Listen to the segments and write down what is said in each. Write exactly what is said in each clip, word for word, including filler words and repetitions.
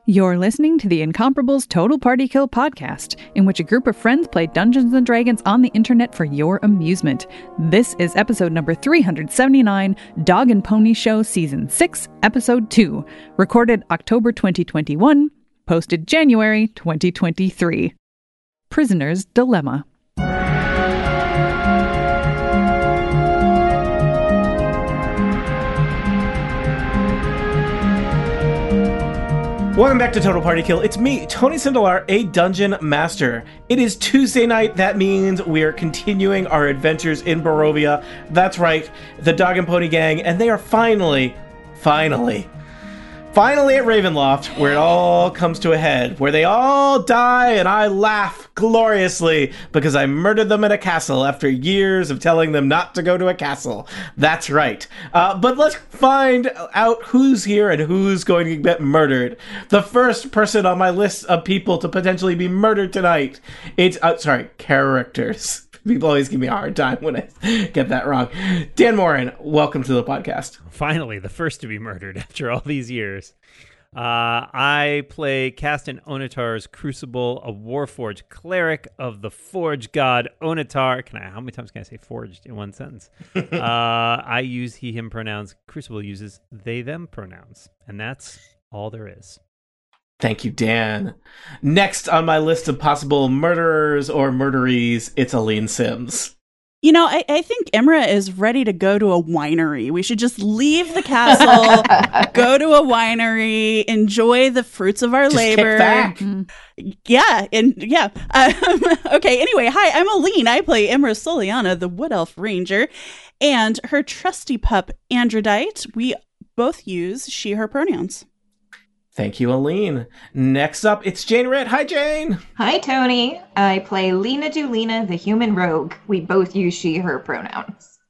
You're listening to the Incomparables Total Party Kill podcast, in which a group of friends play Dungeons and Dragons on the internet for your amusement. This is episode number three hundred seventy-nine, Dog and Pony Show Season six, Episode two, recorded October twenty twenty-one, posted January twenty twenty-three. Prisoner's Dilemma. Welcome back to Total Party Kill. It's me, Tony Sindelar, a Dungeon Master. It is Tuesday night. That means we are continuing our adventures in Barovia. That's right, the Dog and Pony Gang, and they are finally, finally, finally at Ravenloft, where it all comes to a head, where they all die and I laugh gloriously because I murdered them in a castle after years of telling them not to go to a castle. That's right. Uh, but let's find out who's here and who's going to get murdered. The first person on my list of people to potentially be murdered tonight, it's, uh, sorry, characters. People always give me a hard time when I get that wrong. Dan Morin, welcome to the podcast. Finally, the first to be murdered after all these years. Uh, I play Castan Onatar's Crucible, a Warforged cleric of the Forge god Onatar. Can I? How many times can I say forged in one sentence? uh, I use he, him pronouns. Crucible uses they, them pronouns. And that's all there is. Thank you, Dan. Next on my list of possible murderers or murderees, it's Aline Sims. You know, I, I think Imra is ready to go to a winery. We should just leave the castle, go to a winery, enjoy the fruits of our just labor. Kick back. Mm-hmm. Yeah, and yeah. Um, okay, anyway, hi, I'm Aline. I play Imra Soliana, the Wood Elf Ranger, and her trusty pup, Androdite. We both use she, her pronouns. Thank you, Aline. Next up, it's Jane Ritt. Hi, Jane. Hi, Tony. I play Lena Dulina, the human rogue. We both use she, her pronouns.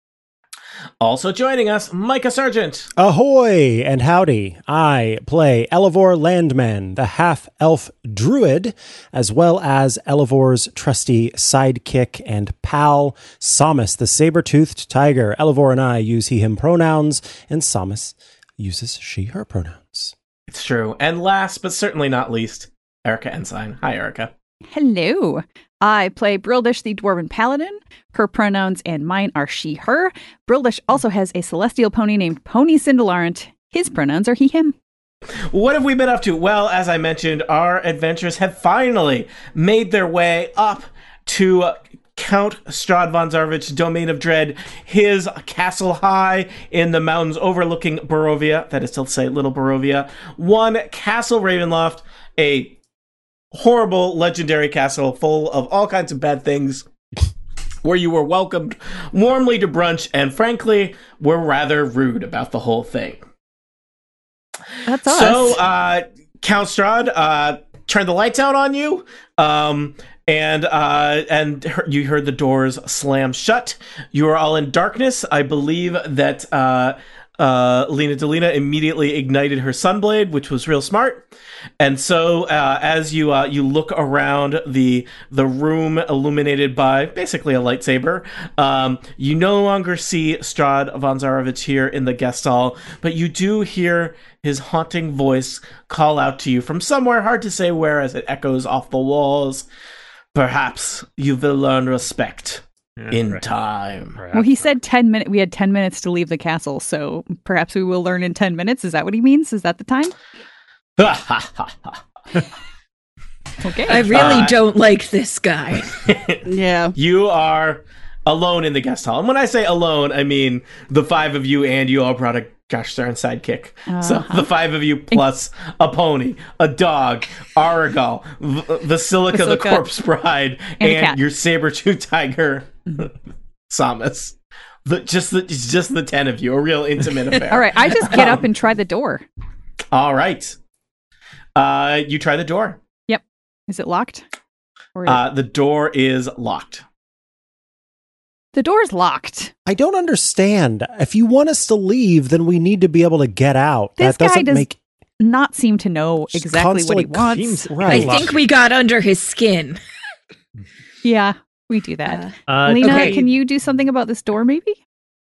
Also joining us, Micah Sargent. Ahoy and howdy. I play Elevor Landman, the half-elf druid, as well as Elevor's trusty sidekick and pal, Samus, the saber-toothed tiger. Elevor and I use he, him pronouns, and Samus uses she, her pronouns. It's true. And last, but certainly not least, Erica Ensign. Hi, Erica. Hello. I play Brildish, the Dwarven Paladin. Her pronouns and mine are she, her. Brildish also has a celestial pony named Pony Sindelarant. His pronouns are he, him. What have we been up to? Well, as I mentioned, our adventures have finally made their way up to Uh, Count Strahd von Zarovic's Domain of Dread, his castle high in the mountains overlooking Barovia, that is to say, Little Barovia. One Castle Ravenloft, a horrible, legendary castle full of all kinds of bad things, where you were welcomed warmly to brunch, and frankly, were rather rude about the whole thing. That's us. So, uh, Count Strahd, uh, turned the lights out on you, um... And uh, and you heard the doors slam shut. You are all in darkness. I believe that uh, uh, Lena Delina immediately ignited her sunblade, which was real smart. And so uh, as you uh, you look around the the room illuminated by basically a lightsaber, um, you no longer see Strahd von Zarovich here in the guest hall, but you do hear his haunting voice call out to you from somewhere, hard to say where, as it echoes off the walls. Perhaps you will learn respect yeah, in right. time. Perhaps. Well, he said ten minutes. We had ten minutes to leave the castle, so perhaps we will learn in ten minutes. Is that what he means? Is that the time? Okay. I really uh, don't like this guy. Yeah. You are alone in the guest hall. And when I say alone, I mean the five of you, and you all brought a gosh darn sidekick. Uh-huh. So the five of you plus a pony, a dog, Aragal, v- Basilica, Basilica the Corpse Bride, and, and your saber-tooth tiger, Samus. The, just the just the ten of you, a real intimate affair. All right, I just get up and try the door. All right. Uh, you try the door. Yep. Is it locked? Or is uh, the door is locked. The door's locked. I don't understand. If you want us to leave, then we need to be able to get out. This that guy doesn't does make not seem to know exactly what he wants. Seems, right. I think we got under his skin. Yeah, we do that. Uh, Lena, okay. can you do something about this door, maybe?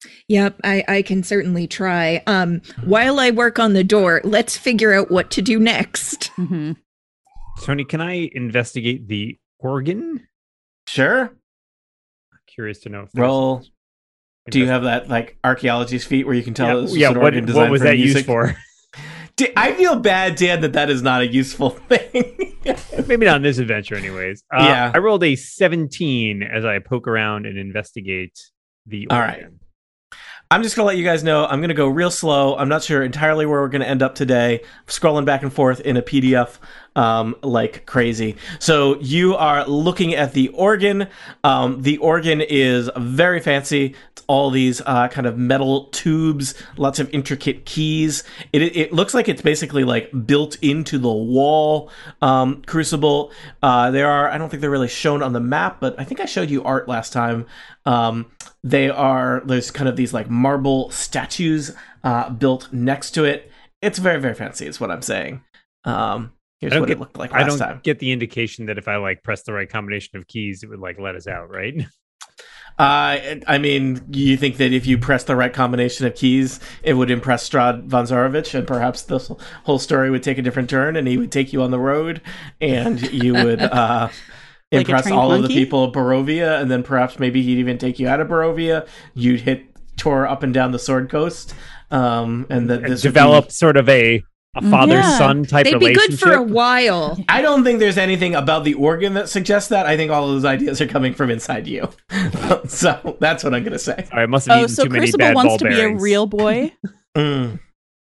Yep, I, I can certainly try. Um, while I work on the door, let's figure out what to do next. Mm-hmm. Tony, can I investigate the organ? Sure. Curious to know if there's Roll. Do you invest- have that like archaeologist feat where you can tell Yeah, this was yeah an what, organ designed what was for that music? used for? Da- I feel bad, Dan, that that is not a useful thing. Maybe not in this adventure, anyways. Uh, Yeah. I rolled a seventeen as I poke around and investigate the organ. All right. I'm just going to let you guys know I'm going to go real slow. I'm not sure entirely where we're going to end up today. I'm scrolling back and forth in a P D F um, like crazy. So you are looking at the organ. Um, the organ is very fancy. It's all these uh, kind of metal tubes, lots of intricate keys. It, it looks like it's basically like built into the wall um, crucible. Uh, there are, I don't think they're really shown on the map, but I think I showed you art last time. Um, they are, there's kind of these like marble statues uh, built next to it. It's very, very fancy is what I'm saying. Um, here's I don't what get, it looked like I last don't time. get the indication that if I like press the right combination of keys, it would like let us out, right? Uh, I mean, you think that if you press the right combination of keys, it would impress Strahd von Zarovich, and perhaps this whole story would take a different turn, and he would take you on the road, and you would uh, Like a impress trained all of the monkey? people of Barovia, and then perhaps maybe he'd even take you out of Barovia. You'd hit tour up and down the Sword Coast, um, and that this would Develop be- sort of a, a father-son type They'd be relationship. good for a while. I don't think there's anything about the organ that suggests that. I think all of those ideas are coming from inside you. So that's what I'm going to say. I must have Oh, eaten so too many Crucible bad wants ball to be a bearings. real boy. Mm.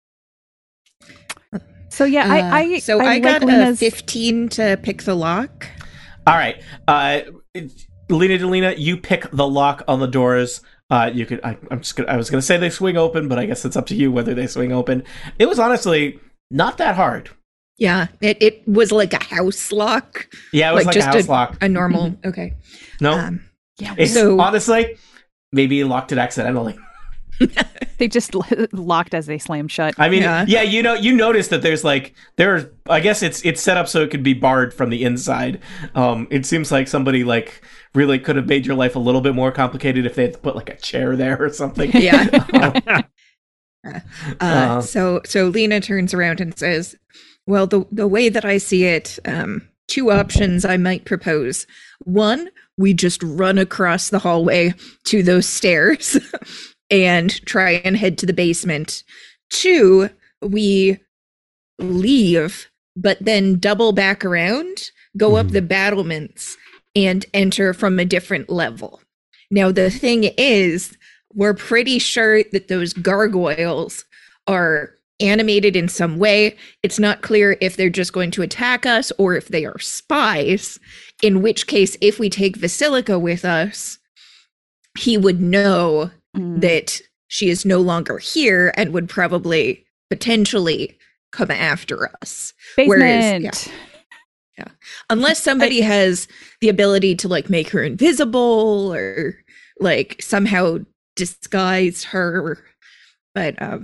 So yeah, Uh, I, I so I, like got a Lena's- fifteen to pick the lock. All right. Uh, Lena Delina, you pick the lock on the doors. Uh, you could. I, I'm just. Gonna, I was going to say they swing open, but I guess it's up to you whether they swing open. It was honestly not that hard. Yeah, it, it was like a house lock. Yeah, it was like, a house lock. A normal, okay. No, Um, Yeah, it's so- honestly maybe you locked it accidentally. they just locked as they slammed shut. I mean, yeah. Yeah. you know, you notice that there's like there's. I guess it's it's set up so it could be barred from the inside. Um, it seems like somebody like really could have made your life a little bit more complicated if they had to put like a chair there or something. Yeah. Um, Uh, Uh. so so Lena turns around and says, "Well, the the way that I see it, um, two options I might propose. One, we just run across the hallway to those stairs and try and head to the basement. Two, we leave, but then double back around, go up Mhm. the battlements, and enter from a different level. Now, the thing is, we're pretty sure that those gargoyles are animated in some way. It's not clear if they're just going to attack us or if they are spies, in which case, if we take Vasilica with us, he would know Mm. that she is no longer here and would probably potentially come after us. Whereas- Basement. Unless somebody has the ability to like make her invisible or like somehow disguise her. But um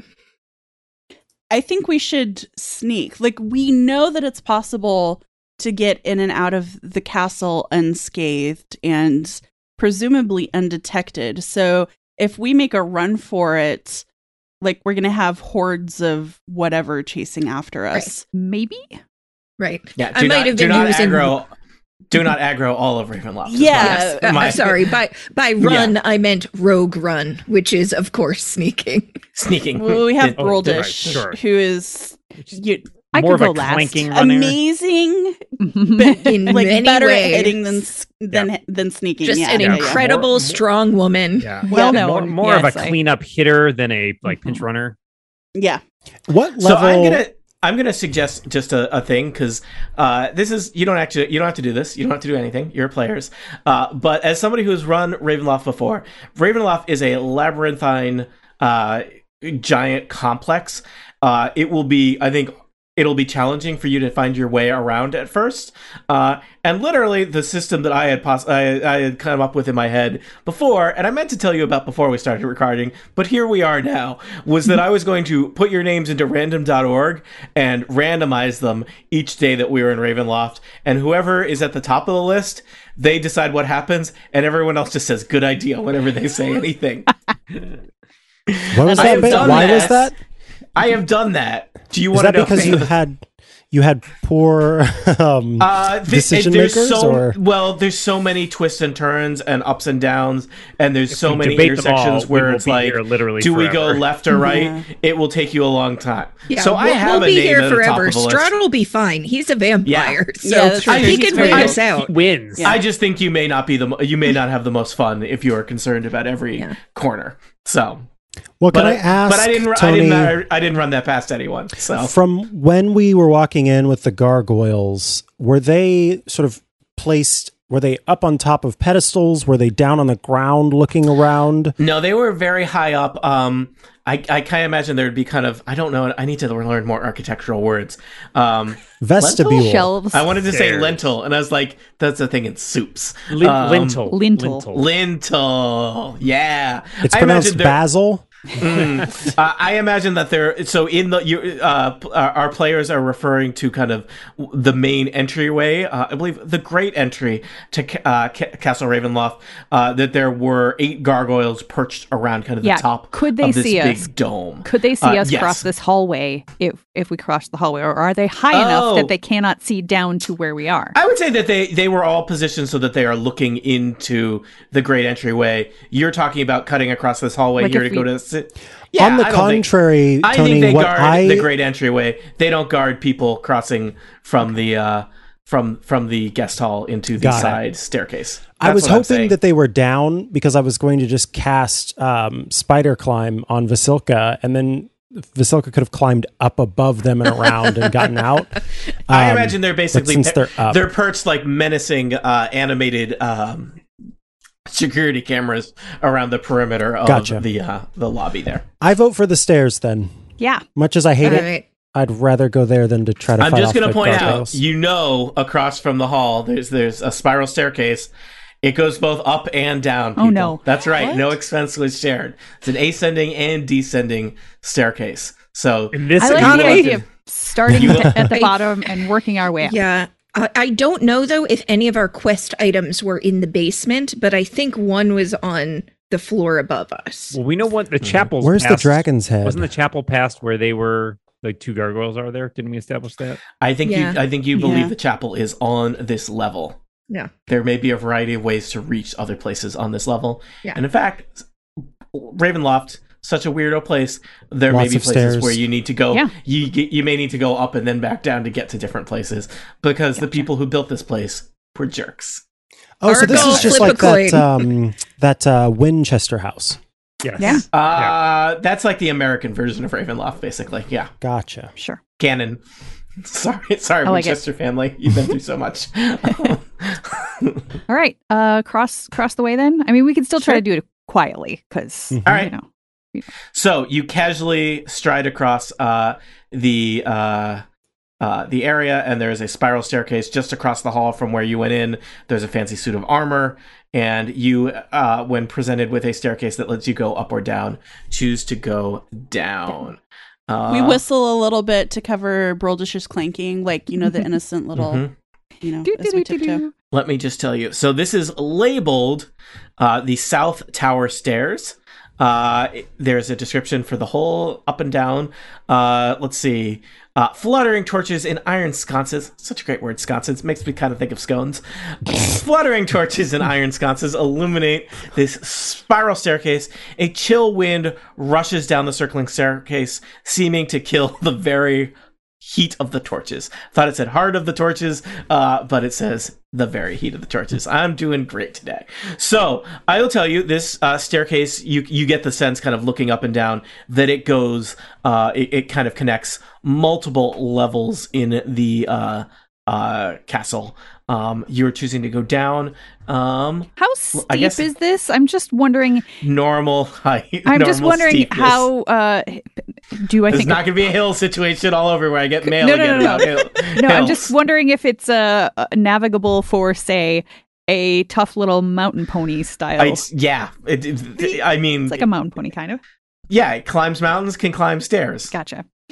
I think we should sneak. Like, we know that it's possible to get in and out of the castle unscathed and presumably undetected. So if we make a run for it, like, we're going to have hordes of whatever chasing after us. Maybe. right. Yeah, I do might not, have do been not using aggro. Do not aggro all of Ravenloft. is Yeah, my- Uh, my- I'm sorry. By by run, I meant rogue run, which is of course sneaking. Sneaking. Well, we have Oh, Broldish, right, sure. who is you, I More could of go a last. clanking runner. amazing, but In like many better ways. at hitting than s- than than sneaking. Just yeah, an yeah, yeah. incredible, More- strong woman. Yeah. Well Yeah. known. More, more yes, of a I- cleanup hitter than a like pinch Mhm. runner. Yeah. What So level? I'm gonna I'm gonna suggest just a, a thing because uh, this is you don't actually you don't have to do this. You don't have to do anything. You're players. Uh, but as somebody who's run Ravenloft before, Ravenloft is a labyrinthine uh, giant complex. Uh, it will be, I think. It'll be challenging for you to find your way around at first, uh, and literally the system that I had poss- I, I had come up with in my head before, and I meant to tell you about before we started recording, but here we are now, was that I was going to put your names into random dot org and randomize them each day that we were in Ravenloft, and whoever is at the top of the list, they decide what happens, and everyone else just says good idea whenever they say anything. What was I that have bit? done Why that. was that? I have done that. Do you Is want to that know? because you had you had poor um, Uh, th- decision there's makers, so, or well, there's so many twists and turns and ups and downs, and there's so we many debate them intersections all, we where will it's be like, here literally do we go forever. left or right? Yeah. It will take you a long time. Yeah, so I we'll, have we'll a be name here at the top forever. of the list. Strahd will be fine. He's a vampire, Yeah. so Yeah, that's true. he He's can very figure good. us out. He wins. Yeah. I just think you may not be the mo- you may not have the most fun if you are concerned about every Yeah. corner. So, well, can but I ask? But I didn't. ru- Tony, I didn't. I didn't run that past anyone. So from when we were walking in with the gargoyles, were they sort of placed? Were they up on top of pedestals? Were they down on the ground looking around? no, they were very high up. Um, I I kind of imagine there would be kind of. I don't know. I need to learn more architectural words. Um, Vestibule. Shelves. I wanted to say Stairs. lentil, and I was like, that's a thing in soups. Lin- Um, lintel. lintel. Lintel. Yeah. It's I pronounced imagine there- basil. Mm. uh, I imagine that they're so in the you, uh, p- uh, our players are referring to kind of the main entryway. Uh, I believe the great entry to Ca- uh, Ca- Castle Ravenloft. Uh, that there were eight gargoyles perched around kind of the Yeah, top. could they of this see big us? dome? Could they see Uh, us yes. cross this hallway if if we cross the hallway, or are they high enough Oh. that they cannot see down to where we are? I would say that they, they were all positioned so that they are looking into the great entryway. You're talking about cutting across this hallway Like here if to go we- to sit. Yeah, on the I don't think- contrary, I Tony, think they what guard I the great entryway. They don't guard people crossing from the uh, from from the guest hall into the Got it. side staircase. I That's was what I'm hoping saying. that they were down because I was going to just cast um, spider climb on Vasilka, and then Vasilka could have climbed up above them and around and gotten out. I Um, imagine they're but basically since they're up, they're perched like menacing uh, animated um, security cameras around the perimeter of Gotcha. the uh, the lobby there. I vote for the stairs. Then, Yeah. much as I hate All it, right. I'd rather go there than to try to. I'm fight just off going to the point gargoyles. out, you know, across from the hall, there's there's a spiral staircase. It goes both up and down. Oh, people. no. That's right. What? No expense was shared. It's an ascending and descending staircase. So In this I like economy, the idea of starting You- at the bottom and working our way up. Yeah. I I don't know, though, if any of our quest items were in the basement, but I think one was on the floor above us. well, we know what the chapel's Where's the past- dragon's head? Wasn't the chapel past where they were like two gargoyles are there? Didn't we establish that? I think Yeah. you I think you believe Yeah. the chapel is on this level. Yeah. There may be a variety of ways to reach other places on this level. Yeah. And in fact, Ravenloft, such a weirdo place, there may Lots be of places stairs. where you need to go. Yeah. You you may need to go up and then back down to get to different places because the people who built this place were jerks. oh, so this Argo, is just flip like a that coin. um, that uh, Winchester house. Yes. Yeah. Uh, That's like the American version of Ravenloft, basically. Yeah. Gotcha. Sure. Canon. Sorry, sorry, I like it. Winchester family. You've been through so much. All right. Uh, cross cross the way then. I mean, we can still try Sure. to do it quietly because Mhm. All right. you know. So you casually stride across uh, the uh, uh, the area, and there is a spiral staircase just across the hall from where you went in. There's a fancy suit of armor, and you, uh, when presented with a staircase that lets you go up or down, choose to go down. Uh, We whistle a little bit to cover Broldish's clanking, like, you know, the innocent little, mhm. you know, Do, as do, we do, do, tiptoe. do. Let me just tell you. So this is labeled uh, the South Tower Stairs. Uh, it- there's a description for the whole up and down. Uh, let's see. Uh, fluttering torches in iron sconces. Such a great word, sconces. Makes me kind of think of scones. Fluttering torches in iron sconces illuminate this spiral staircase. A chill wind rushes down the circling staircase, seeming to kill the very heat of the torches. Thought it said heart of the torches, uh, but it says the very heat of the torches. I'm doing great today. So I will tell you, this uh, staircase, you you get the sense, kind of looking up and down, that it goes, uh, it, it kind of connects multiple levels in the uh, uh, castle. Um, you're choosing to go down. Um, How steep I guess- is this? I'm just wondering. normal height. I'm just normal wondering steepness. how. Uh, do I There's think? not going to be a hill situation all over where I get mail No, no, again no, no. about hill- no, I'm hills. just wondering if it's uh, uh, navigable for, say, a tough little mountain pony style. I, It's yeah, it, it- I mean, like a mountain pony kind of. yeah, it climbs mountains, can climb stairs. Gotcha.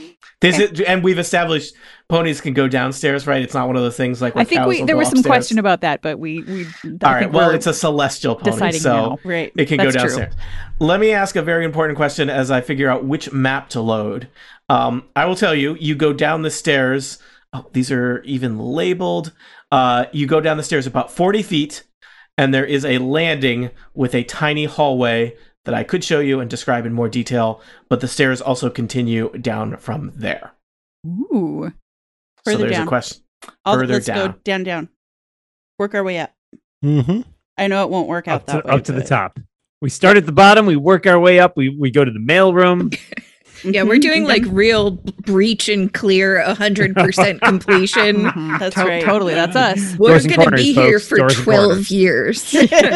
This is, and we've established ponies can go downstairs, right? It's not one of those things like where I think cows we will there go was some upstairs. question about that, but we we. I All right. think Well, we're it's a celestial pony, deciding so now. Right. it can That's go true. downstairs. Let me ask a very important question as I figure out which map to load. Um, I will tell you. You go down the stairs. Oh, these are even labeled. Uh, you go down the stairs about forty feet, and there is a landing with a tiny hallway that I could show you and describe in more detail. But the stairs also continue down from there. Ooh. So Further there's down. a question. I'll, Further let's down. go down, down. Work our way up. Mm-hmm. I know it won't work out Up to, that way. up to the but- top. We start at the bottom. We work our way up. We we go to the mailroom. Yeah, we're doing like real breach and clear, one hundred percent completion. Mhm. That's To- right. Totally, that's us. We're Doors and going to corners, be here folks. for Doors and twelve corners. years.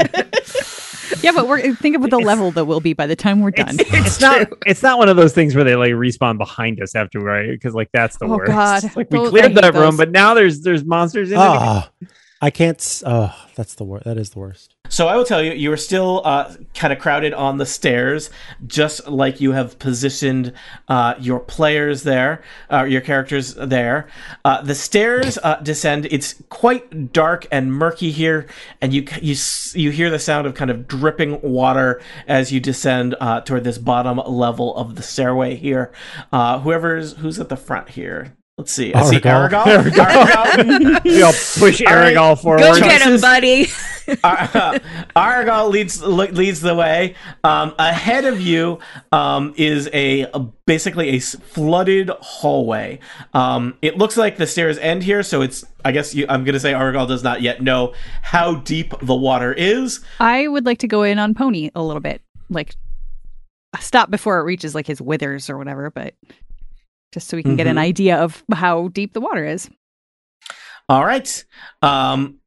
Yeah, but we're think of the level that we'll be by the time we're done. It's, it's not. It's not one of those things where they like respawn behind us after, right? Because like that's the Oh, worst. God. Like we Those- I cleared hate that room, those. but now there's there's monsters in it. Ah, I can't. s- Oh, that's the worst. That is the worst. So I will tell you, you are still uh, kind of crowded on the stairs, just like you have positioned uh, your players there, uh, your characters there. Uh, the stairs uh, descend. It's quite dark and murky here, and you you s- you hear the sound of kind of dripping water as you descend uh, toward this bottom level of the stairway here. Uh, whoever's who's at the front here. Let's see. I see Argal. Argal. Argal. We all push All right. Aragol forward. Go get him, Choices. buddy. Ar- Argal leads le- leads the way. Um, ahead of you um, is a, a basically a s- flooded hallway. Um, it looks like the stairs end here, so it's. I guess you, I'm going to say Argal does not yet know how deep the water is. I would like to go in on Pony a little bit, like stop before it reaches like his withers or whatever, but just so we can get an Mhm. idea of how deep the water is. All right. Um,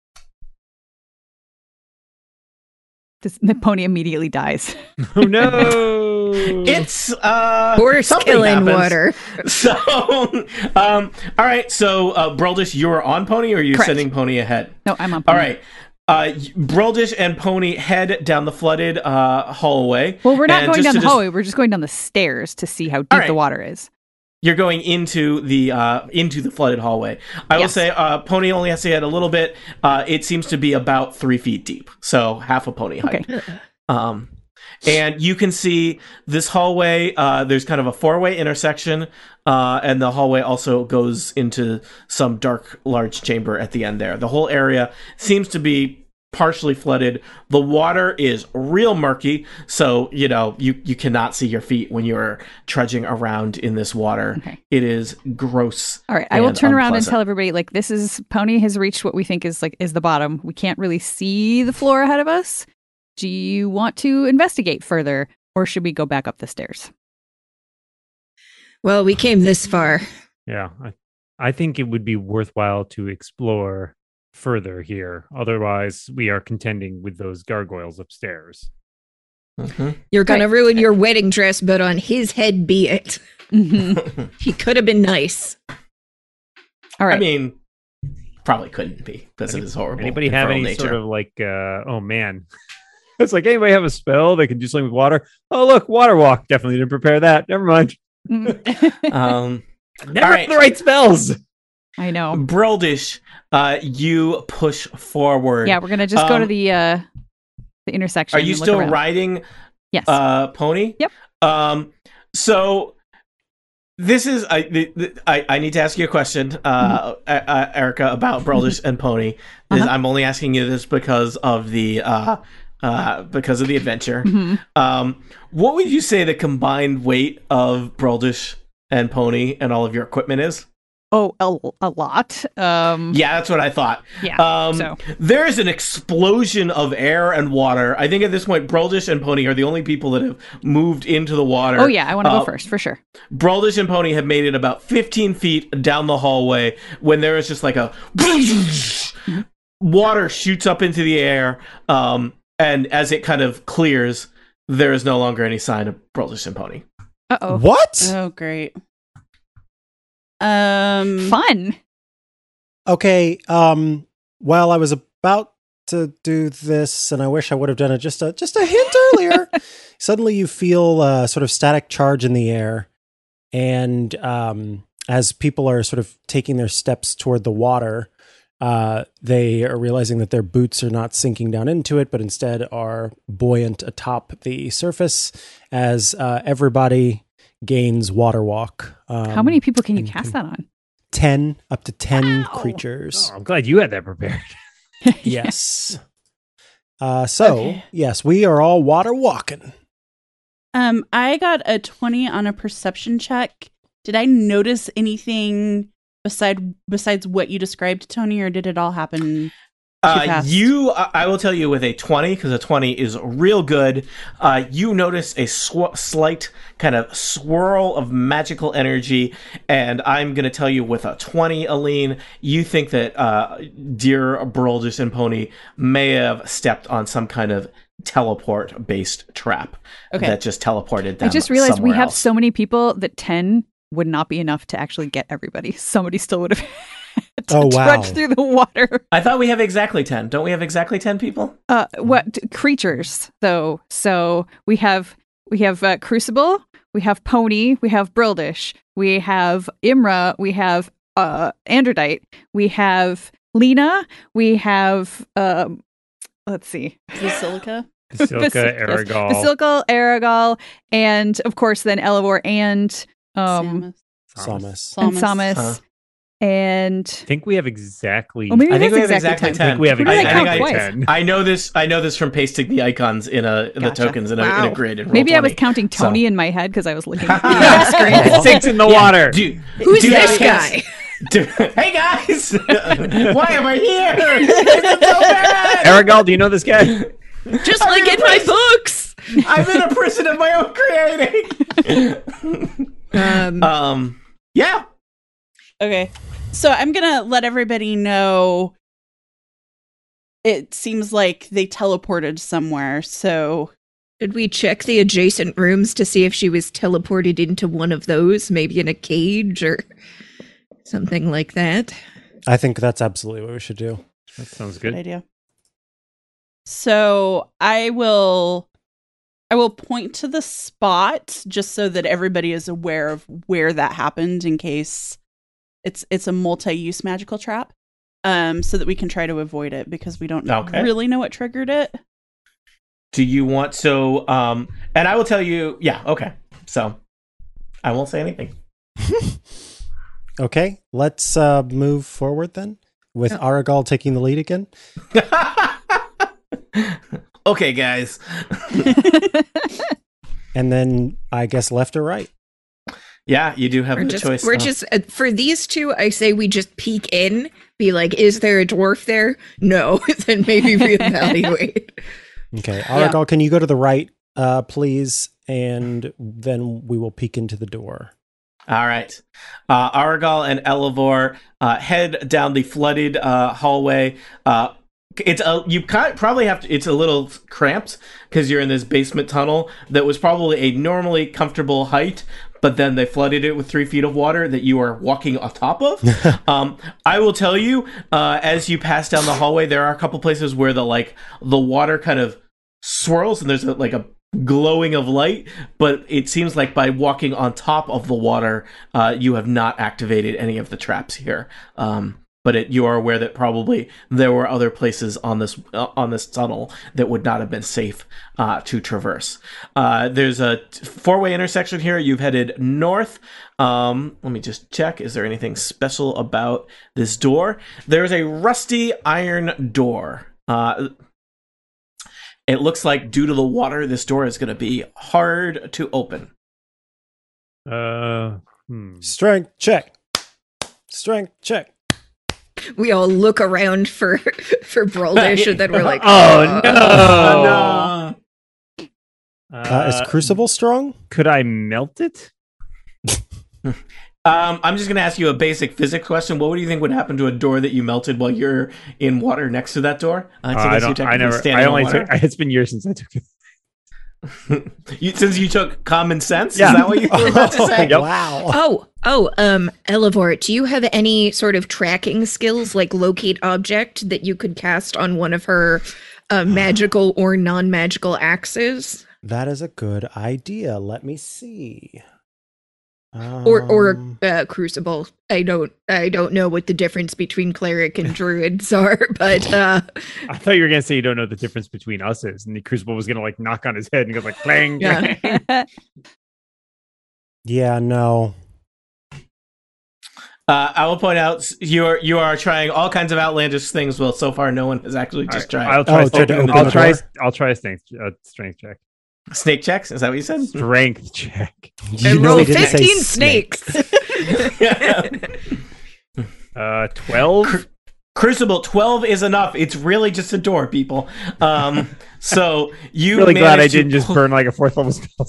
This, the Pony immediately dies. Oh no! it's uh, Horse something killing happens. water. So, um, all right. So, uh, Broldish, you're on Pony, or are you Correct. sending Pony ahead? No, I'm on Pony. All right. Uh, Broldish and Pony head down the flooded uh, hallway. Well, we're not And going just down to the just- hallway. We're just going down the stairs to see how deep All right. the water is. You're going into the uh, into the flooded hallway. I will Yes. say, uh, Pony only has to head a little bit. Uh, it seems to be about three feet deep, so half a pony height. Okay. Um, and you can see this hallway. Uh, there's kind of a four-way intersection, uh, and the hallway also goes into some dark, large chamber at the end there. The whole area seems to be partially flooded. The water is real murky, so you know you you cannot see your feet when you're trudging around in this water. Okay. It is gross. All right. I will and turn around and unpleasant. tell everybody like this is Pony has reached what we think is like is the bottom. We can't really see the floor ahead of us. Do you want to investigate further, or should we go back up the stairs? Well, we came this far. Yeah, I, I think it would be worthwhile to explore further here. Otherwise, we are contending with those gargoyles upstairs. Mhm. You're going Right. to ruin your wedding dress, but on his head be it. Mhm. He could have been nice. All right. I mean, probably couldn't be because it is horrible. Anybody have infernal any nature. sort of like, uh, oh man. It's like, anybody have a spell that can do something with water? Oh, look, water walk. Definitely didn't prepare that. Never mind. Um, Never All have right. the right spells. I know. Broldish, uh, you push forward. Yeah, we're gonna just go to Um, the uh the intersection. Are you and look still around. riding Yes. uh, Pony? Yep. Um, so this is I, the, the, I I need to ask you a question, uh, Mm-hmm. uh, uh, Erica, about Broldish and Pony. This- Uh-huh. I'm only asking you this because of the uh, uh, because of the adventure. Mhm. Um, what would you say the combined weight of Broldish and Pony and all of your equipment is? Oh, a, a lot. Um, Yeah, that's what I thought. yeah. Um, so There is an explosion of air and water. I think at this point, Broldish and Pony are the only people that have moved into the water. oh yeah, I want to Uh, go first for sure. Broldish and Pony have made it about fifteen feet down the hallway when there is just like a water shoots up into the air. Um, and as it kind of clears, there is no longer any sign of Broldish and Pony. Uh oh. What? Oh, great. Um, Fun. Okay. Um. Well, I was about to do this, and I wish I would have done it just a just a hint earlier. Suddenly, you feel a sort of static charge in the air, and um, as people are sort of taking their steps toward the water, uh, they are realizing that their boots are not sinking down into it, but instead are buoyant atop the surface as uh, everybody gains water walk. Um, How many people can you and cast can- that on? ten, up to ten Wow. creatures. Oh, I'm glad you had that prepared. Yes. Uh, so, Okay. yes, we are all water walking. Um, I got a twenty on a perception check. Did I notice anything beside besides what you described, Tony, or did it all happen? Uh, fast? you, I I will tell you, with a twenty, because a twenty is real good, uh, you notice a sw- slight kind of swirl of magical energy, and I'm going to tell you with a twenty, Aline, you think that uh, dear Brolgus and Pony may have stepped on some kind of teleport-based trap Okay. that just teleported them I just realized we somewhere have else. so many people that ten would not be enough to actually get everybody. Somebody still would have had to Oh, wow. trudge through the water. I thought we have exactly ten. Don't we have exactly ten people? Uh, what creatures though? So we have we have uh, Crucible, we have Pony, we have Brildish, we have Imra, we have uh, Androdite, we have Lena, we have um, let's see, Basilica. Silka, Yes, Aragal. Basilica, Aragal, and of course then Elevor and um Samus. and Samus. Samus, Huh. and I think we have exactly. oh maybe I it think is we have exactly exactly ten. ten. I think we have Who did I exactly count twice? ten. I know this. I know this from pasting the icons in a in the Gotcha. tokens in a, in Wow. a grid. In Maybe I was Roll counting So- Tony in my head because I was looking at the uh, screen. It sinks in the water. Do, Who's do you this have a chance- guy? do- hey guys, why am I here? It's so bad. Aragal, do you know this guy? Just like in my books. I'm in a prison of my own creating. Um, um. Yeah. Okay. So I'm going to let everybody know it seems like they teleported somewhere. So Did we check the adjacent rooms to see if she was teleported into one of those, maybe in a cage or something like that? I think that's absolutely what we should do. That sounds good good. idea. So I will I will point to the spot just so that everybody is aware of where that happened in case it's it's a multi-use magical trap. Um, so that we can try to avoid it because we don't Okay. really know what triggered it. Do you want so? Um. And I will tell you. Yeah. Okay. So I won't say anything. Okay, let's uh, move forward then with Oh. Aragal taking the lead again. Okay, guys. And then I guess left or right. Yeah, you do have We're the just, choice. we're Oh. just uh, for these two. I say we just peek in, be like, "Is there a dwarf there?" No, then maybe reevaluate. Okay, Aragal, can you go to the right, uh, please? And then we will peek into the door. All right. Uh, Aragal and Elevor uh, head down the flooded uh, hallway. Uh, it's a, you kind probably have to. It's a little cramped because you're in this basement tunnel that was probably a normally comfortable height, but then they flooded it with three feet of water that you are walking on top of. um, I will tell you, uh, as you pass down the hallway, there are a couple places where the like the water kind of swirls and there's a, like a glowing of light, but it seems like by walking on top of the water, uh, you have not activated any of the traps here. Um, but it, you are aware that probably there were other places on this uh, on this tunnel that would not have been safe uh, to traverse. Uh, there's a t- four-way intersection here. You've headed north. Um, let me just check. Is there anything special about this door? There's a rusty iron door. Uh, It looks like due to the water, this door is going to be hard to open. Uh, hmm. Strength check. Strength check. We all look around for for Broldish, and then we're like, Oh, no. Oh, no. Uh, is Crucible strong? Could I melt it? Um, I'm just going to ask you a basic physics question. What would you think would happen to a door that you melted while you're in water next to that door? Uh, Uh, so I guess don't. you're I technically never. standing I in only water. took. It's been years since I took it. You, since you took common sense, Yeah. is that what you were about to say? Yep. Wow. "Oh, oh, um, Elevor, do you have any sort of tracking skills, like locate object, that you could cast on one of her uh, magical or non-magical axes?" That is a good idea. Let me see. or or Um, uh, crucible. I don't I don't know what the difference between cleric and druids are, but uh, I thought you were gonna say you don't know the difference between us is, and the crucible was gonna like knock on his head and go like clang. Yeah. clang. yeah, no. Uh, I will point out you are you are trying all kinds of outlandish things. Well, so far no one has actually just All right, tried. I'll try. Oh, tried to I'll, open I'll the try. door? I'll try a strength uh, strength check. Snake checks? Is that what you said? Strength check. You and know roll he didn't say fifteen snake. snakes. Uh, twelve. Cru- Crucible twelve is enough. It's really just a door, people. Um, so you Really glad I managed to didn't just pull- burn like a fourth level spell.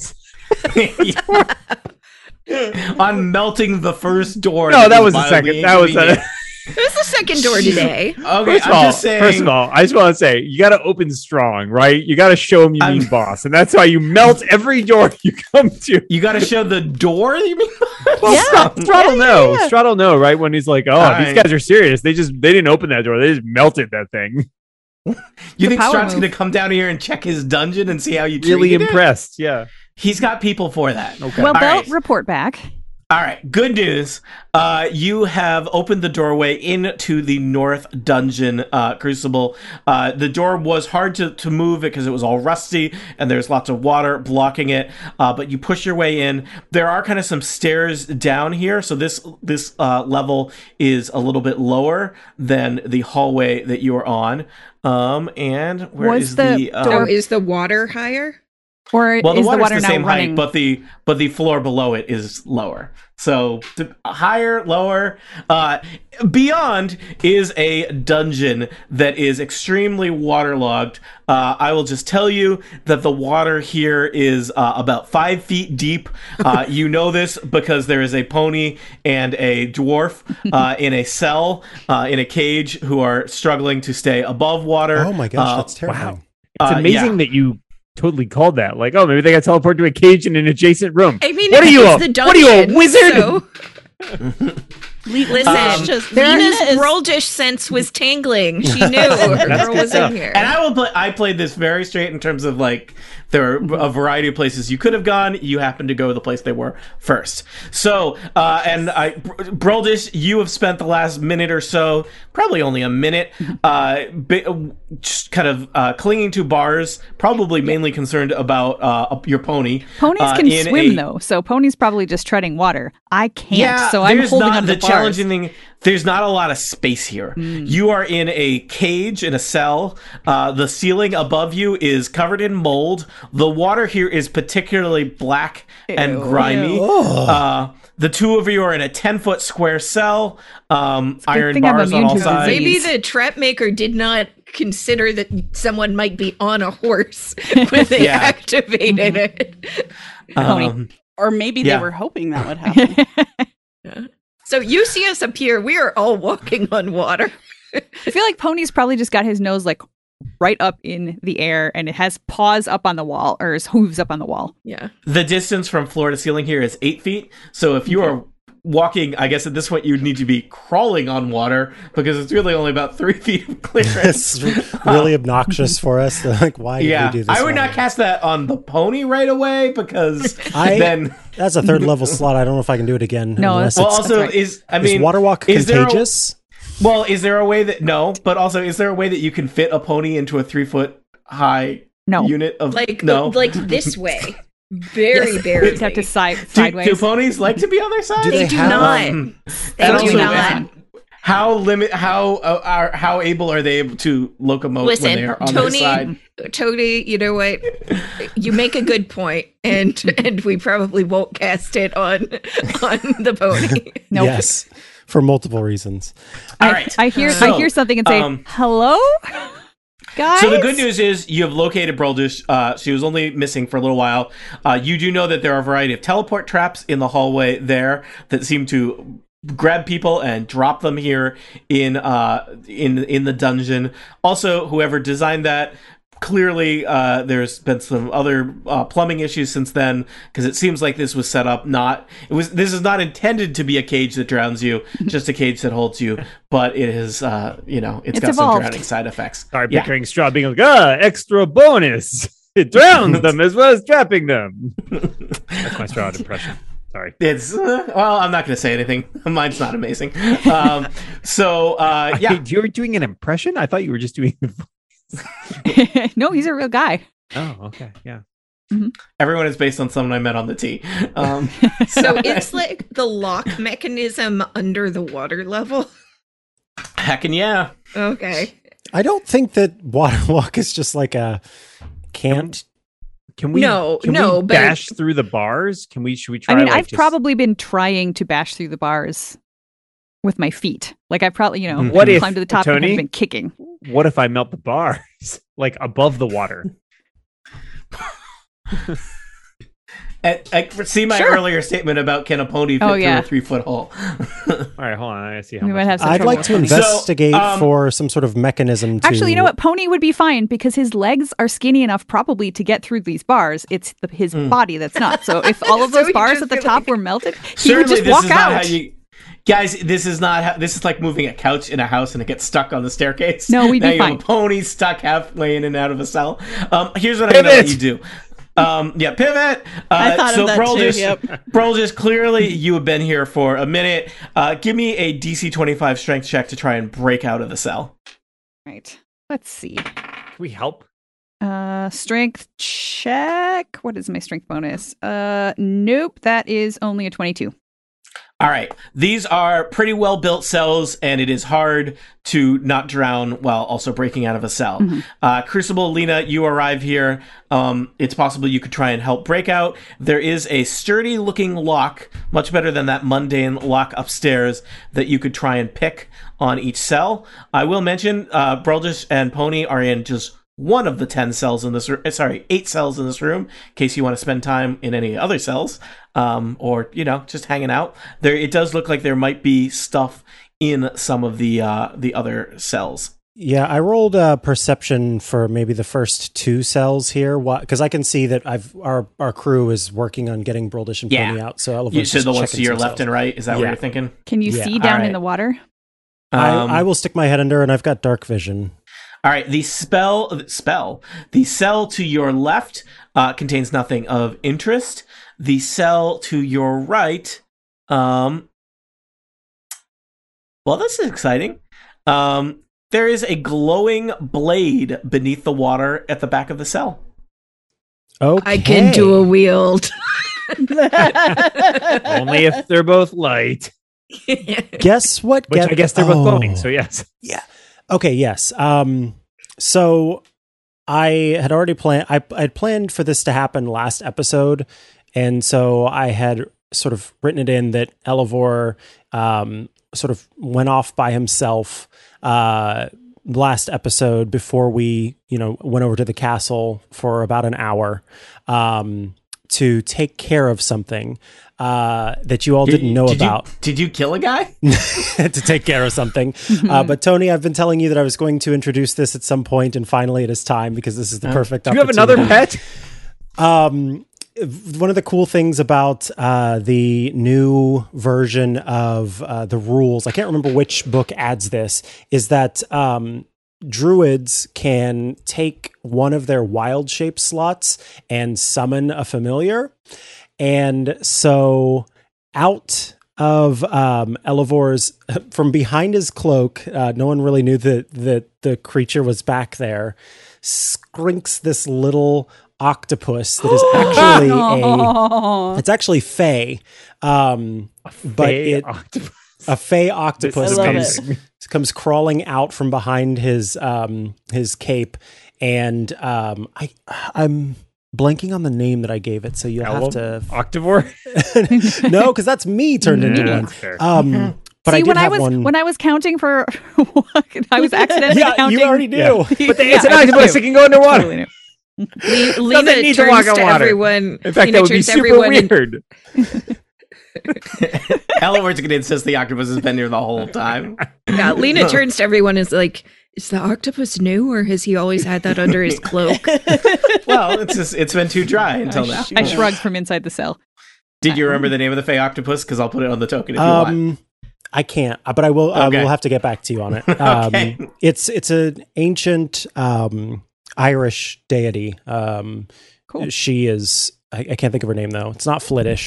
on melting the first door. No, that was the mildly second. That was a, inconvenient. It was the second door today. Okay, First of I'm all, just saying. first of all, I just want to say you got to open strong, right? You got to show them you I'm- mean boss, and that's why you melt every door you come to. you got to show the door. You mean? Well, Yeah. Strat- Straddle Yeah, know, yeah. Straddle know, right? When he's like, "Oh, All these right. guys are serious. They just they didn't open that door. They just melted that thing." You think power Strat's move. going to come down here and check his dungeon and see how you Really treated it? impressed, yeah. He's got people for that. Okay. Well, All Bell, right. report back. All right, good news. Uh, you have opened the doorway into the North Dungeon uh, Crucible. Uh, the door was hard to, to move because it was all rusty and there's lots of water blocking it. Uh, but you push your way in. There are kind of some stairs down here, so this this uh, level is a little bit lower than the hallway that you are on. Um, and where Was is the the, uh, So is the water higher? Or well, the is the water's water the now same running? height, but the but the floor below it is lower. So to, higher, lower, uh, beyond is a dungeon that is extremely waterlogged. Uh, I will just tell you that the water here is uh, about five feet deep. Uh, you know this because there is a pony and a dwarf uh, in a cell uh, in a cage who are struggling to stay above water. Oh my gosh, Uh, that's terrifying. It's uh, amazing yeah. that you totally called that. Like, oh, maybe they got teleported to a cage in an adjacent room. I mean, What it are you, was a- the what are you, a dungeon, wizard? So. Listen, Um, just Lena's Lena is- Roldish sense was tingling. She knew her That's girl good was stuff. in here. And I will play. I played this very straight in terms of like there are a variety of places you could have gone. You happened to go to the place they were first. So, uh, and I, Broldish, you have spent the last minute or so, probably only a minute, uh, bi- just kind of uh, clinging to bars, probably mainly concerned about uh, your pony. Ponies uh, can in swim a- though, so pony's probably just treading water. I can't, Yeah, so I'm there's holding not on to the the bars. challenging thing. There's not a lot of space here. Mm. You are in a cage in a cell. Uh, the ceiling above you is covered in mold. The water here is particularly black and Ew. grimy. Ew. Uh, the two of you are in a ten foot square cell. Um, a good iron thing I'm bars on immune all to sides. Maybe disease. the trap maker did not consider that someone might be on a horse when they Yeah. activated it. Um, Or maybe Yeah. they were hoping that would happen. So you see us up here, we are all walking on water. I feel like Pony's probably just got his nose like right up in the air and it has paws up on the wall or his hooves up on the wall. Yeah. the distance from floor to ceiling here is eight feet. So if you are walking, I guess at this point you would need to be crawling on water because it's really only about three feet of clearance. It's really obnoxious for us. Like, why did Yeah, we do this? I would not wrong? cast that on the pony right away because I- then. That's a third level slot. I don't know if I can do it again. No, unless Well, it's, also right. is I is mean, water walk is there a- contagious? well, is there a way that no? But also, is there a way that you can fit a pony into a three foot high No. unit of Like no? like this way. Very barely. You have to side do, sideways. do ponies like to be on their side? Do They they do have- not. Um, They and do also, not. How limit? How uh, are how able are they able to locomote when they Listen, are on Tony, their side? Tony, you know what? You make a good point, and and we probably won't cast it on on the pony. Nope. Yes, for multiple reasons. I, All right. I hear So, I hear something and say, um, "Hello, guys." So the good news is you have located Broldish. Uh, she was only missing for a little while. Uh, you do know that there are a variety of teleport traps in the hallway there that seem to grab people and drop them here in uh, in in the dungeon. Also, whoever designed that. Clearly, uh, there's been some other uh, plumbing issues since then because it seems like this was set up not. It was. This is not intended to be a cage that drowns you, just a cage that holds you. But it is, uh, you know, it's It's got evolved. some drowning side effects. Start Yeah. picturing Straw being like, ah, extra bonus. It drowns them as well as trapping them. That's my Straw impression. Sorry. It's uh, well, I'm not going to say anything. Mine's not amazing. Um, so uh, yeah, I, you were doing an impression. I thought you were just doing. No, he's a real guy. Oh, okay, yeah. everyone is based on someone I met on the T. Um, So it's like the lock mechanism under the water level. heckin' yeah. Okay. I don't think that water walk is just like a can't. Can we? No, can no, we but- bash through the bars. Can we? Should we try? I mean, like, I've just- probably been trying to bash through the bars with my feet. Like I've probably, you know, What if, climbed to the top and Tony? have been kicking. What if I melt the bars like above the water? And, I see my Sure. earlier statement about can a pony fit Oh, through yeah. a three foot hole. All right, hold on. I see how We much might have some I'd trouble like to with ponies. investigate So, um, for some sort of mechanism to. Actually, you know what? Pony would be fine because his legs are skinny enough probably to get through these bars. It's the, his Hmm. body that's not. So if all of So those he'd bars just at the be top like- were melted, he would Certainly, just this walk is not out. how you. Guys, this is not how. This is like moving a couch in a house and it gets stuck on the staircase. No, we'd be now you fine. have a pony stuck halfway in and out of a cell. Um, here's what I'm going to let you do. Um, yeah, pivot. Uh, I thought so of that too. Brolgis, Yep. Brolgis, clearly you have been here for a minute. Uh, give me a D C twenty-five strength check to try and break out of the cell. Right. Let's see. Can we help? Uh, strength check. What is my strength bonus? Uh, nope. That is only a twenty-two. All right. These are pretty well built cells, and it is hard to not drown while also breaking out of a cell. Uh, Crucible, Lena, you arrive here. Um, it's possible you could try and help break out. There is a sturdy looking lock, much better than that mundane lock upstairs, that you could try and pick on each cell. I will mention uh, Brolgis and Pony are in just one of the ten cells in this room, sorry, eight cells in this room, in case you want to spend time in any other cells, um, or, you know, just hanging out. There, it does look like there might be stuff in some of the uh, the other cells. Yeah, I rolled a perception for maybe the first two cells here, because I can see that I've our our crew is working on getting Broldish and Yeah. Pony out. So Elevor's You said just the ones checking to your some left cells. and right. Is that what Yeah. you're thinking? Can you Yeah. see down Alright. in the water? Um, I, I will stick my head under, and I've got dark vision. All right, the spell spell the cell to your left uh, contains nothing of interest. The cell to your right, um, well, this is exciting. Um, there is a glowing blade beneath the water at the back of the cell. Okay, I can do a wield. Only if they're both light. Guess what? Which get- I guess they're both Oh. glowing. So yes. Yeah. Okay. Yes. Um. So I had already planned. I I had planned for this to happen last episode, and so I had sort of written it in that Elevor um sort of went off by himself uh last episode before we you know went over to the castle for about an hour um to take care of something uh that you all didn't know did you- about. did you kill a guy? to take care of something. Uh, but Tony, I've been telling you that I was going to introduce this at some point, and finally it is time because this is the perfect Do you have opportunity. another pet? Um, one of the cool things about uh, the new version of uh, the rules, I can't remember which book adds this, is that um, druids can take one of their wild shape slots and summon a familiar. And so out of um, Elevor's, from behind his cloak, uh, no one really knew that, that the creature was back there, skrinks this little octopus that is actually a, it's actually fey, um, but Fey it, octopus. a fey octopus I love comes, it. comes crawling out from behind his um, his cape, and um, I I'm blanking on the name that I gave it, so you'll have to Octavore? no, because that's me turned into Yeah, one. that's fair. Um, but See, I did when I have was one. when I was counting for, I was accidentally yeah, counting. you already do. Yeah. But they, it's Yeah, an I octopus knew. that can go underwater. Totally knew. Le- Lena Doesn't need to turns walk to on water. everyone. In fact, Lena that would be turns to super everyone and- weird. Elevor's going to insist the octopus has been here the whole time. Yeah, Lena turns to everyone and is like, is the octopus new or has he always had that under his cloak? Well, it's just, it's been too dry until now. I shrugged from inside the cell. Did you remember the name of the fey octopus? Because I'll put it on the token if you want. Um, I can't, uh, but I will. I Okay. will have to get back to you on it. Um, Okay. It's it's an ancient um, Irish deity. Um, Cool. She is. I, I can't think of her name though. It's not Flittish.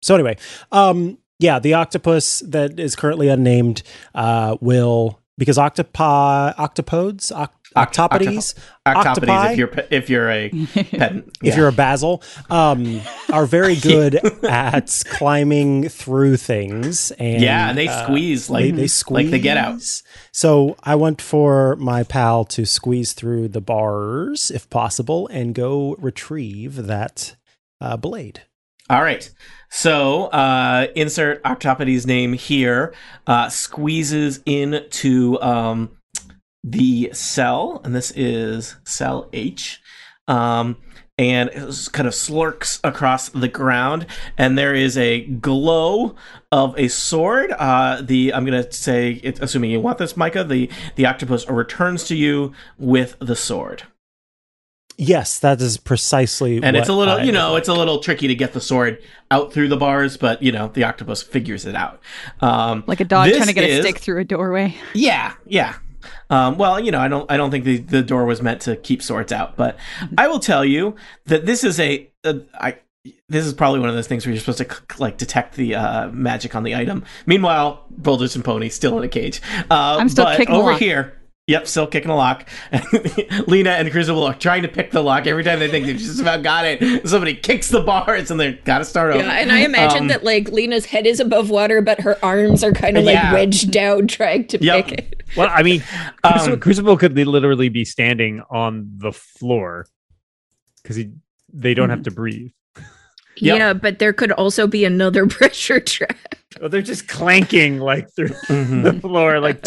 So anyway, um, yeah, the octopus that is currently unnamed uh, will, because octopi, octopods, oct- octopodes, Octopodes, octopi, if you're pe- if you're a pedant, if yeah. you're a basil, um, are very good at climbing through things. And yeah, and they uh, squeeze like they, they squeeze like the Get Out. So I want for my pal to squeeze through the bars, if possible, and go retrieve that uh, blade. All right. So uh, insert Octopodes' name here. Uh, squeezes into um, the cell, and this is cell H. Um, and it was kind of slurks across the ground, and there is a glow of a sword. Uh, the I'm gonna say, it, assuming you want this, Micah, the the octopus returns to you with the sword. Yes, that is precisely. And what it's a little, I you know, would it's a little tricky to get the sword out through the bars, but you know, the octopus figures it out. Um, Like a dog this trying to get is- a stick through a doorway. Yeah, yeah. Um, well, you know, I don't, I don't think the, the door was meant to keep swords out, but I will tell you that this is a, a I. This is probably one of those things where you're supposed to like detect the uh, magic on the item. Meanwhile, Boulders and Pony still in a cage. Uh, I'm still but kicking the over lock. here. Yep, still kicking a lock. Lena and Crucible are trying to pick the lock every time they think they've just about got it. Somebody kicks the bars and they got to start over. Yeah, and I imagine Um, that like Lena's head is above water, but her arms are kind of like Yeah. wedged down, trying to Yep. pick it. Well, I mean, Crucible, Um, Crucible could li- literally be standing on the floor because he they don't have to breathe. Yep. Yeah, but there could also be another pressure trap. Oh, they're just clanking like through Mhm. the floor, like.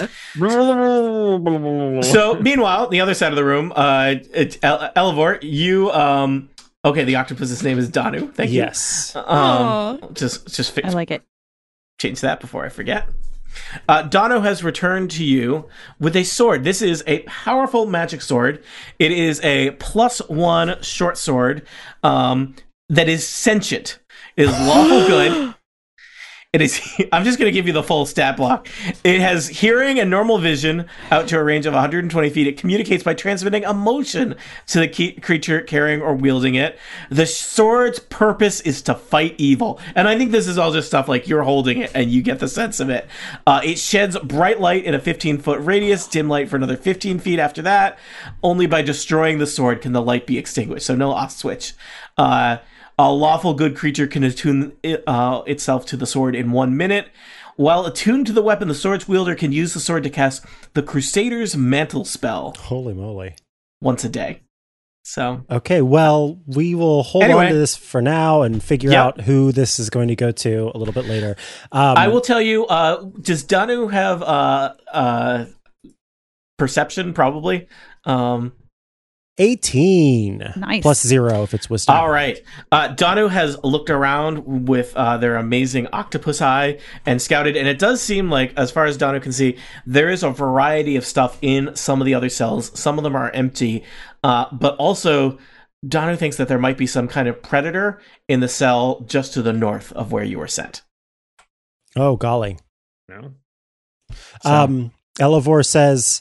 So, meanwhile, the other side of the room, uh, it, El- Elevor, you, um, okay, the octopus's name is Danu. Thank you. Yes. Um, just, just fix, I like it. change that before I forget. Uh, Dano has returned to you with a sword. This is a powerful magic sword. It is a plus one short sword um, that is sentient. It is lawful good. It is. I'm just going to give you the full stat block. It has hearing and normal vision out to a range of one hundred twenty feet. It communicates by transmitting emotion to the key creature carrying or wielding it. The sword's purpose is to fight evil. And I think this is all just stuff like you're holding it and you get the sense of it. Uh, it sheds bright light in a fifteen foot radius, dim light for another fifteen feet after that. Only by destroying the sword can the light be extinguished. So no off switch. Uh, A lawful good creature can attune it, uh, itself to the sword in one minute. While attuned to the weapon, the sword's wielder can use the sword to cast the Crusader's Mantle spell Holy moly. once a day. So, Okay, well, we will hold Anyway. on to this for now and figure Yep. out who this is going to go to a little bit later. Um, I will tell you, uh, does Danu have uh, uh, perception? Probably. Um, eighteen. Nice. Plus zero if it's wisdom. All right. Uh, Danu has looked around with uh, their amazing octopus eye and scouted, and it does seem like, as far as Danu can see, there is a variety of stuff in some of the other cells. Some of them are empty, uh, but also Danu thinks that there might be some kind of predator in the cell just to the north of where you were sent. Oh, golly. No. So- Um, Elevor says,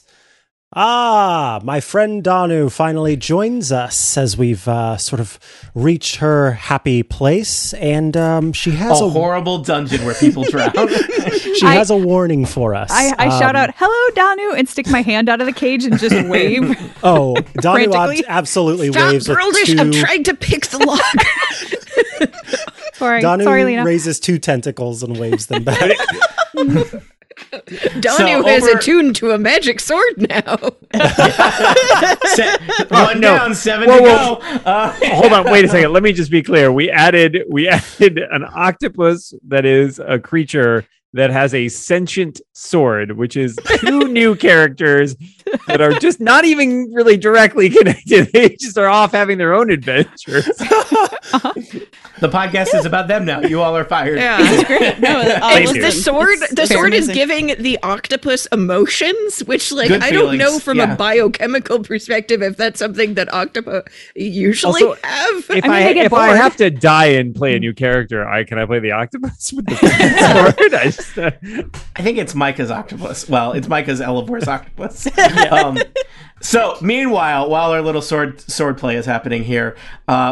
Ah, my friend Danu finally joins us as we've uh, sort of reached her happy place, and um, she has a a, horrible dungeon where people drown. she I- has a warning for us. I, I shout Um, out, "Hello, Danu," and stick my hand out of the cage and just wave. Oh, Danu ab- frantically. absolutely Stop, waves with Broldish! two. I'm trying to pick the lock. Sorry, Danu sorry, Lena. raises two tentacles and waves them back. Danu So is over- attuned to a magic sword now. Se- one no. down, seven Whoa, to whoa. go. Uh, Hold on, wait a second. Let me just be clear. We added we added an octopus that is a creature that has a sentient sword, which is two new characters that are just not even really directly connected. They just are off having their own adventures. The podcast is about them now. You all are fired. Yeah. It's great. No, I'll Thank listen. you. The sword, It's the very sword is amazing. giving the octopus emotions, which, like, Good I don't feelings, know from yeah. a biochemical perspective if that's something that octopi usually Also, have. If I mean, I, they get if I bored. have to die and play a new character, I can I play the octopus with the sword? I just, uh, I think it's Micah's octopus. Well, it's Micah's Elevor's octopus. um, so, meanwhile, while our little sword sword play is happening here, uh,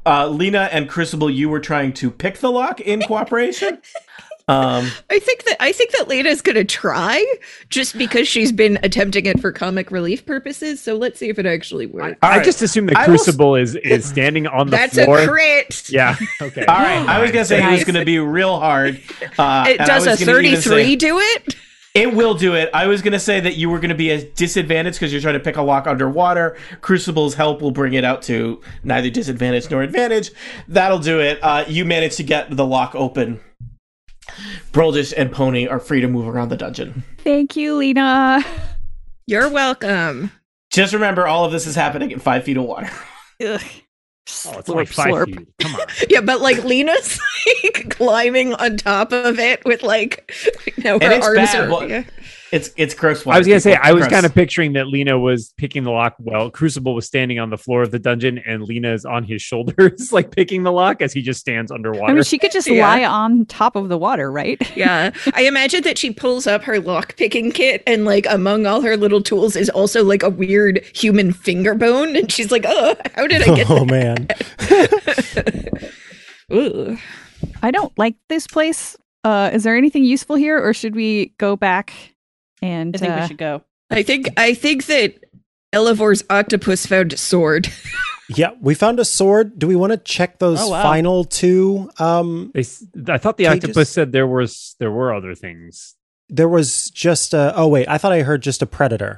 uh, Lena and Crucible, you were trying to pick the lock in cooperation. Um, I think that I think that Lena's gonna try just because she's been attempting it for comic relief purposes. So let's see if it actually works. I right. just assume the I will s- Crucible is is standing on the That's floor. a crit. Yeah. Okay. all right. I was gonna say it was Nice. gonna be real hard. Uh, It and I does a was gonna even say- thirty-three do it? It will do it. I was going to say that you were going to be at disadvantage because you're trying to pick a lock underwater. Crucible's help will bring it out to neither disadvantage nor advantage. That'll do it. Uh, you managed to get the lock open. Broldish and Pony are free to move around the dungeon. Thank you, Lena. You're welcome. Just remember, all of this is happening in five feet of water. Ugh. Oh, it's only Slurp, five slurp. feet. Come on. Yeah, but like Lena's like climbing on top of it with like you know, her And it's arms bad, are but- yeah. It's it's gross water. I was gonna say people. I was Gross. kind of picturing that Lena was picking the lock while Crucible was standing on the floor of the dungeon, and Lena's on his shoulders, like picking the lock as he just stands underwater. I mean, she could just Yeah. lie on top of the water, right? Yeah. I imagine that she pulls up her lock picking kit and like among all her little tools is also like a weird human finger bone. And she's like, oh, how did I get Oh man. that? Ooh. I don't like this place. Uh, is there anything useful here, or should we go back and? I think uh, we should go. I think I think that Elevor's octopus found a sword. Yeah, we found a sword. Do we want to check those Oh, wow. final two? Um, They, s- I thought the Cages? octopus said there was there were other things. there was just a. Oh wait, I thought I heard just a predator.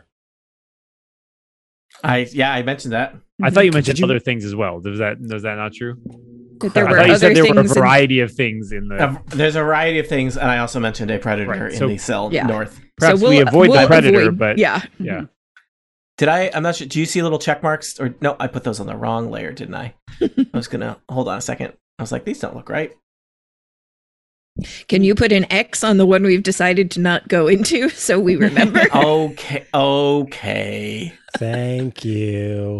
I yeah, I mentioned that. I thought you mentioned you- other things as well. Was that was that not true? That there I were thought you other said there were a things. in- variety of things in the. Uh, There's a variety of things, and I also mentioned a predator Right, in so- the cell Yeah. north. Perhaps so we we'll- avoid we'll the predator, avoid- but yeah. yeah. Did I? I'm not sure. Do you see little check marks? Or no, I put those on the wrong layer, didn't I? I was gonna hold on a second. I was like, these don't look right. Can you put an X on the one we've decided to not go into so we remember? Okay, okay. Thank you.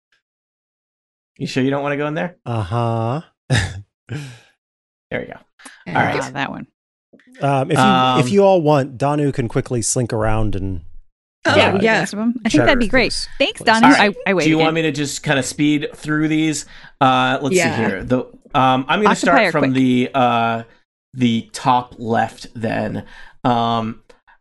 You sure you don't want to go in there? Uh huh. There you go. All All right. Ah, that one. Um, if you Um, if you all want, Danu can quickly slink around and. Oh, Yeah, uh, with the yeah. rest of 'em. I think Check that'd be great. those Thanks, places. Donu. All right. I, I wait. Do you again. want me to just kind of speed through these? Uh, let's Yeah. see here. The um, I'm going to Octopi start are from quick. the uh, the top left. Then, um,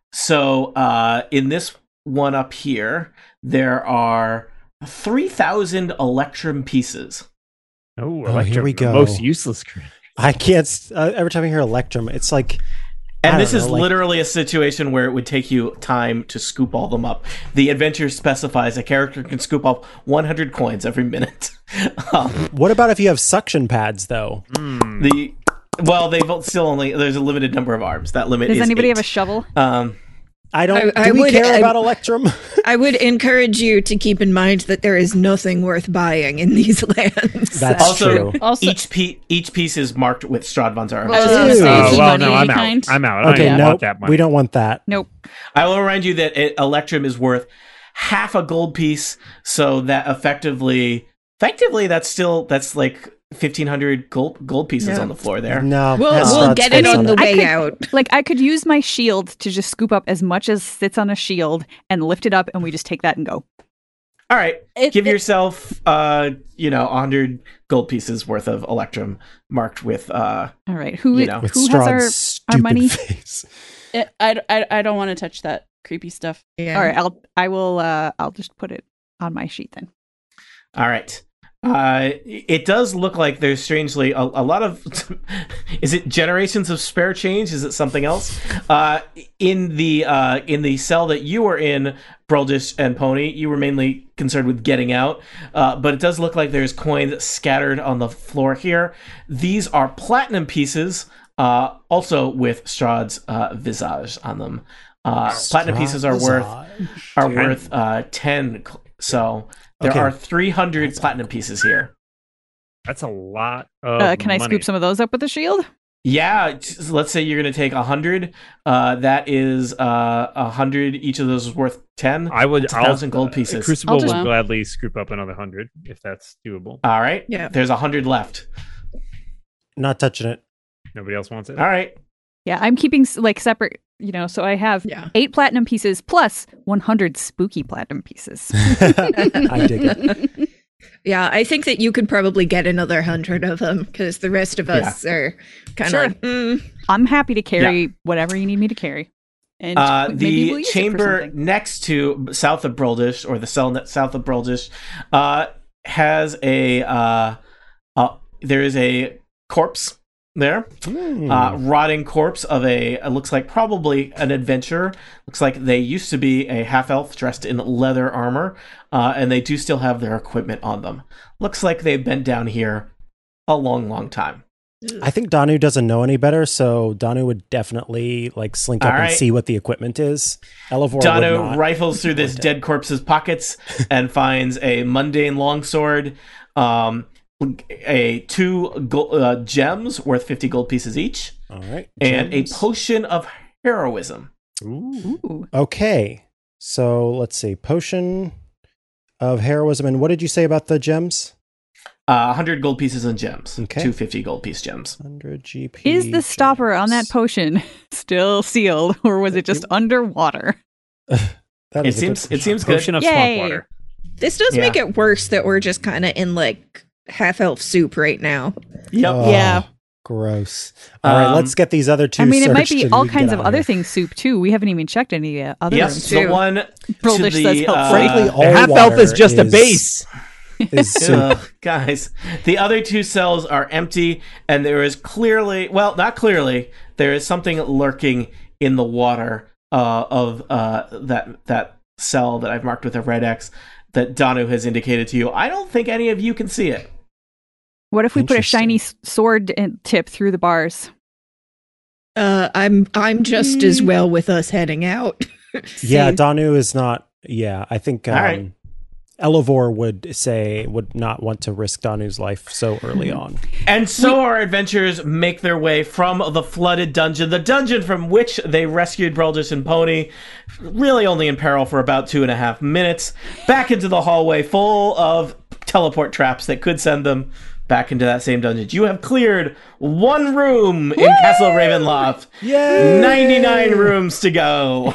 so uh, in this one up here, there are three thousand Electrum pieces. Oh, Oh, here we the go. Most useless. cr- I can't. s- Uh, every time I hear Electrum, it's like. I And don't this is know, like- literally a situation where it would take you time to scoop all them up. The adventure specifies a character can scoop up one hundred coins every minute. um, What about if you have suction pads though? Hmm. the well, they both still only there's a limited number of arms. That limit Does is anybody eight. have a shovel? Um, I don't. I- do I we would- care I- about Electrum? I would encourage you to keep in mind that there is nothing worth buying in these lands. That's Also, true. Also, each piece each piece is marked with Stradvan's arms. I was gonna say, Oh, is he well, no, I'm out. money-kind? I'm out. I don't Okay, even no, want that money. we don't want that. Nope. I will remind you that it, Electrum is worth half a gold piece, so that effectively, effectively, that's still that's like fifteen hundred gold gold pieces Yeah. on the floor there. No, We'll, that's we'll not get it space on the it. I way could- out. Like I could use my shield to just scoop up as much as sits on a shield and lift it up, and we just take that and go. All right, It- give it- yourself, uh, you know, one hundred gold pieces worth of Electrum marked with, uh, All right. Who You know. With who has our? Strahd's stupid money? face. it, I, I, I don't want to touch that creepy stuff. Yeah. All right. I'll I will. Uh, I'll just put it on my sheet then. all right. Uh, it does look like there's strangely a, a lot of. Is it generations of spare change? Is it something else? Uh, in the uh, in the cell that you were in, Broldish and Pony, you were mainly concerned with getting out, uh, but it does look like there's coins scattered on the floor here. These are platinum pieces, uh, also with Strahd's uh, visage on them. Uh, platinum pieces are worth are Ten. worth uh, ten. cl- So there Okay. are three hundred platinum pieces here. That's a lot of Uh, can I money. scoop some of those up with the shield? Yeah, t- let's say you're going to take one hundred. Uh, that is uh, one hundred. Each of those is worth ten. I would. It's a I'll- thousand gold pieces. Crucible I'll just- would gladly scoop up another hundred if that's doable. All right. Yeah. There's one hundred left. Not touching it. Nobody else wants it. All right. Yeah, I'm keeping s- like separate. You know, so I have Yeah. eight platinum pieces plus one hundred spooky platinum pieces. I dig it. Yeah, I think that you could probably get another hundred of them because the rest of us are kind of Sure. like, mm. I'm happy to carry whatever you need me to carry. And Uh, maybe the we'll use it for chamber something. next to south of Broldish, or the cell net south of Broldish, uh, has a uh, uh, there is a corpse there, Hmm. uh, rotting corpse of a. It looks like probably an adventurer. Looks like they used to be a half elf dressed in leather armor, uh, and they do still have their equipment on them. Looks like they've been down here a long, long time. I think Danu doesn't know any better, so Danu would definitely like slink up All and right. see what the equipment is. Elevor would Danu not. rifles through this want it. dead corpse's pockets and finds a mundane longsword, um, a two go- uh, gems worth fifty gold pieces each, All right. and a gems. potion of heroism. Ooh. Ooh. Okay, so let's see. Potion of heroism, and what did you say about the gems? Uh, one hundred gold pieces and gems. Okay. Two fifty gold piece gems. one hundred G P. Is the stopper on that gems. potion still sealed, or was it just underwater? That It is a good seems it question. seems good. Potion of Yay. swamp water. This does Yeah. make it worse that we're just kind of in like half elf soup right now. Yep. Oh, Yeah. Gross. All right, Um, let's get these other two. I mean, it might searched be and all we can kinds get of out other here. things soup too. We haven't even checked any uh, other Yes, rooms the too. one to Broldish the says help. uh, Frankly, all The half elf is water just a is- base. Is soup. Ugh, guys, the other two cells are empty, and there is clearly, well, not clearly, there is something lurking in the water uh, of uh, that that cell that I've marked with a red X that Danu has indicated to you. I don't think any of you can see it. What if we put a Interesting. shiny s- sword in- tip through the bars? Uh, I'm I'm just as well with us heading out. Yeah, Same. Danu is not. Yeah, I think um, All right. Elevor would say would not want to risk Danu's life so early Mm-hmm. on. And so our adventurers make their way from the flooded dungeon, the dungeon from which they rescued Broldish and Pony, really only in peril for about two and a half minutes, back into the hallway full of teleport traps that could send them back into that same dungeon. You have cleared one room in Castle Ravenloft. Yay! ninety-nine rooms to go.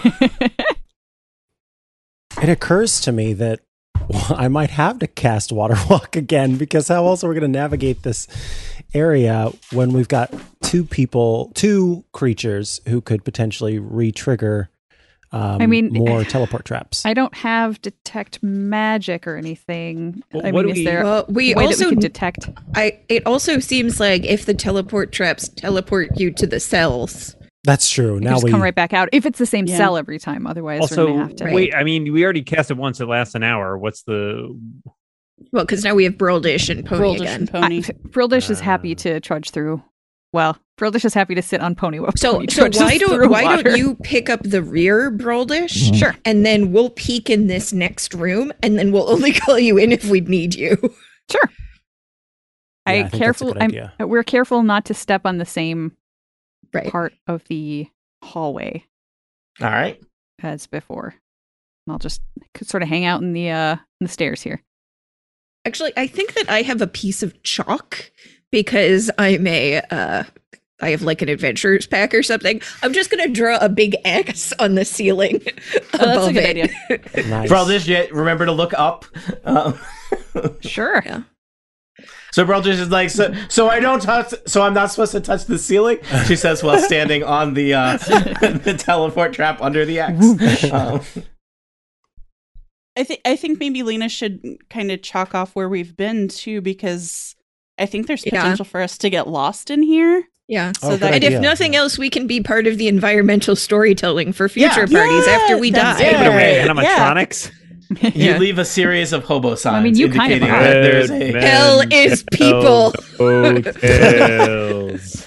It occurs to me that well, I might have to cast Water Walk again, because how else are we going to navigate this area when we've got two people, two creatures who could potentially re-trigger um, I mean, more teleport traps? I don't have detect magic or anything. Well, I what mean, do is we- there Well, we a way that also we can detect? I it also seems like if the teleport traps teleport you to the cells. That's true. You Now can just we come right back out if it's the same Yeah. cell every time. Otherwise, we're Also, gonna have to. wait. I mean, we already cast it once. It lasts an hour. What's the? Well, because now we have Broldish and Pony Broldish again. and Pony. I, Brildish is happy Uh. to trudge through. Well, Brildish is happy to sit on Pony. while So, Pony so trudges why don't through why water. don't you pick up the rear Broldish? Sure. And then we'll peek in this next room, and then we'll only call you in if we need you. Sure. Yeah, I I think that's a careful. good I'm, idea. we're careful not to step on the same Right. part of the hallway All right. as before. I'll just sort of hang out in the uh in the stairs here. Actually, I think that I have a piece of chalk because I'm a uh I have like an adventurer's pack or something. I'm just gonna draw a big X on the ceiling. Oh, that's a above good it. idea. nice. Broldish, yet remember to look up. Um, Sure. Yeah. So Broldish is like, so, so I don't touch, so I'm not supposed to touch the ceiling, she says while standing on the uh, the teleport trap under the X. Um, I think I think maybe Lena should kind of chalk off where we've been too, because I think there's Yeah. potential for us to get lost in here. Yeah. Oh, So good that- And idea. if nothing else, we can be part of the environmental storytelling for future Yeah. parties Yeah, after we that's die. it. What are we, Yeah. animatronics? you Yeah. leave a series of hobo signs mean, you kind of indicating are. that there's a. Red men Hell is people. hotels.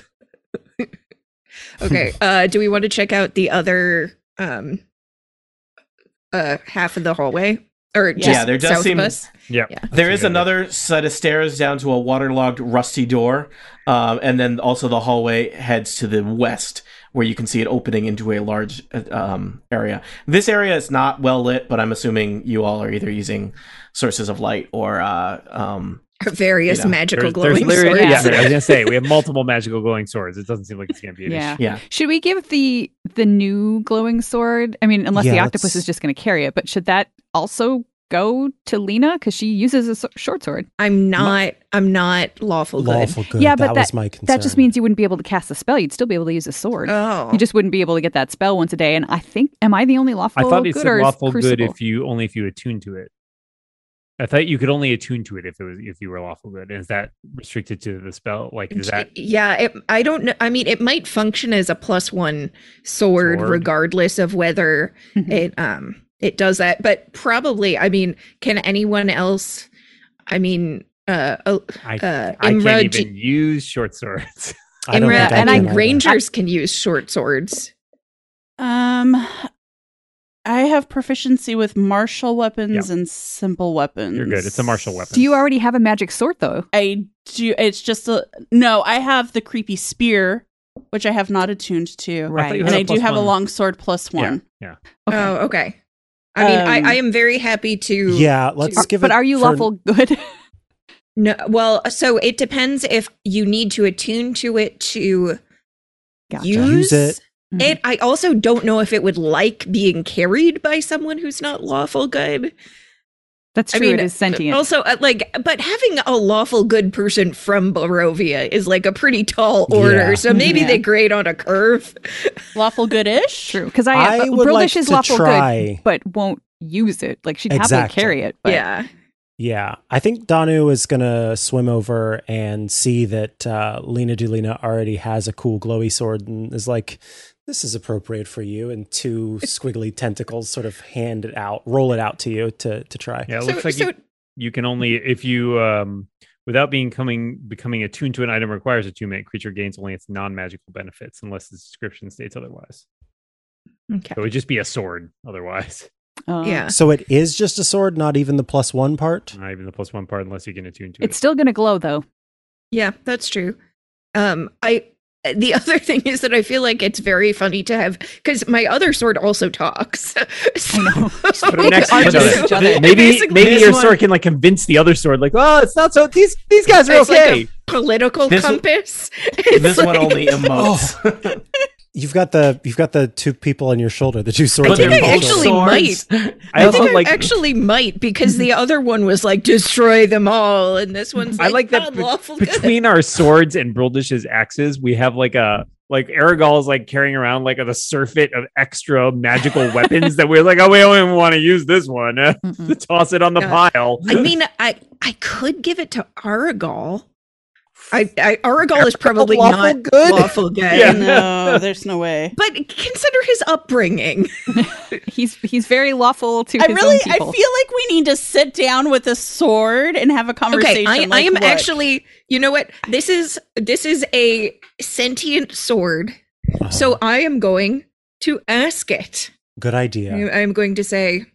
Okay. Uh, do we want to check out the other um, uh, half of the hallway, or just Yeah, there does south seem- of us? Yeah. Yeah. There is That's a good another set of stairs down to a waterlogged, rusty door, um, and then also the hallway heads to the west, where you can see it opening into a large uh, um, area. This area is not well lit, but I'm assuming you all are either using sources of light or uh, um, Various You know, magical There's, there's glowing literally, swords. yeah, I was gonna say we have multiple magical glowing swords. It doesn't seem like it's gonna be an Yeah. issue. yeah. Should we give the the new glowing sword? I mean, unless Yeah, the let's- octopus is just going to carry it, but should that also go to Lena because she uses a so- short sword. I'm not. I'm not lawful good. Lawful good. Yeah, but that, that, was my concern. that just means you wouldn't be able to cast the spell. You'd still be able to use a sword. Oh, You just wouldn't be able to get that spell once a day. And I think, am I the only lawful I thought it good said or is lawful good Crucible? if you only if you attune to it. I thought you could only attune to it if it was if you were lawful good. Is that restricted to the spell? Like, is that yeah. It, I don't know. I mean, it might function as a plus one sword, Sword. regardless of whether Mhm. it um it does that. But probably, I mean, can anyone else? I mean, uh, uh, I, uh I Imra, can't d- even use short swords. I don't Imra think I and can I either. Rangers can use short swords. Um, I have proficiency with martial weapons Yep. and simple weapons. You're good. It's a martial weapon. Do you already have a magic sword, though? I do. It's just a no. I have the creepy spear, which I have not attuned to, Right. I thought you and had a I do plus have a one. long sword plus one. Yeah. Okay. Oh, okay. I mean, Um, I, I am very happy to. Yeah, let's Are- give but it. are you for- lawful good? No, well, so it depends if you need to attune to it to Gotcha. use Use it. it. I also don't know if it would like being carried by someone who's not lawful good. That's I true. mean, it is sentient. Also, uh, like, but having a lawful good person from Barovia is like a pretty tall order, Yeah. so maybe Yeah. they grade on a curve. Lawful goodish. True, because I, I uh, would like Brildish is to lawful try- good, but won't use it. Like she'd Exactly. happily carry it. But Yeah. Yeah, I think Danu is gonna swim over and see that uh, Lena Dulina already has a cool glowy sword and is like, "This is appropriate for you." And two squiggly tentacles sort of hand it out, roll it out to you to to try. Yeah, it So- looks like so- you, you can only if you um without being coming becoming attuned to an item requires attunement. Creature gains only its non-magical benefits unless the description states otherwise. Okay. So it would just be a sword otherwise. uh, Yeah. So it is just a sword, not even the plus one part. Not even the plus one part unless you can attune to it's it. still going to glow though. Yeah, that's true. Um, I the other thing is that I feel like it's very funny to have because my other sword also talks. So- I know. Put them next to Argue each with other. each other. Maybe Basically, maybe this your one- sword can like convince the other sword, like, oh, it's not so. These these guys are It's like okay. a political This- compass. It's This one like- only emotes. You've got the you've got the two people on your shoulder, the two swords. I on think your I shoulder. actually might. I I also think like. I actually might because the other one was like destroy them all, and this one's I like, like that "Oh, be- lawful good." between our swords and Brildish's axes, we have like a like Aragol is like carrying around like a surfeit of extra magical weapons that we're like, oh, we don't even want to use this one. Mm-mm. Toss it on the Yeah. pile. I mean, I I could give it to Aragol. I, I Aragol is probably Lawful not good? lawful good. Yeah. No, there's no way. But consider his upbringing. He's he's very lawful to I his really, own I people. feel like we need to sit down with a sword and have a conversation. Okay, I, I like, am look, actually. You know what? This is this is a sentient sword. Uh-huh. So I am going to ask it. Good idea. I am going to say.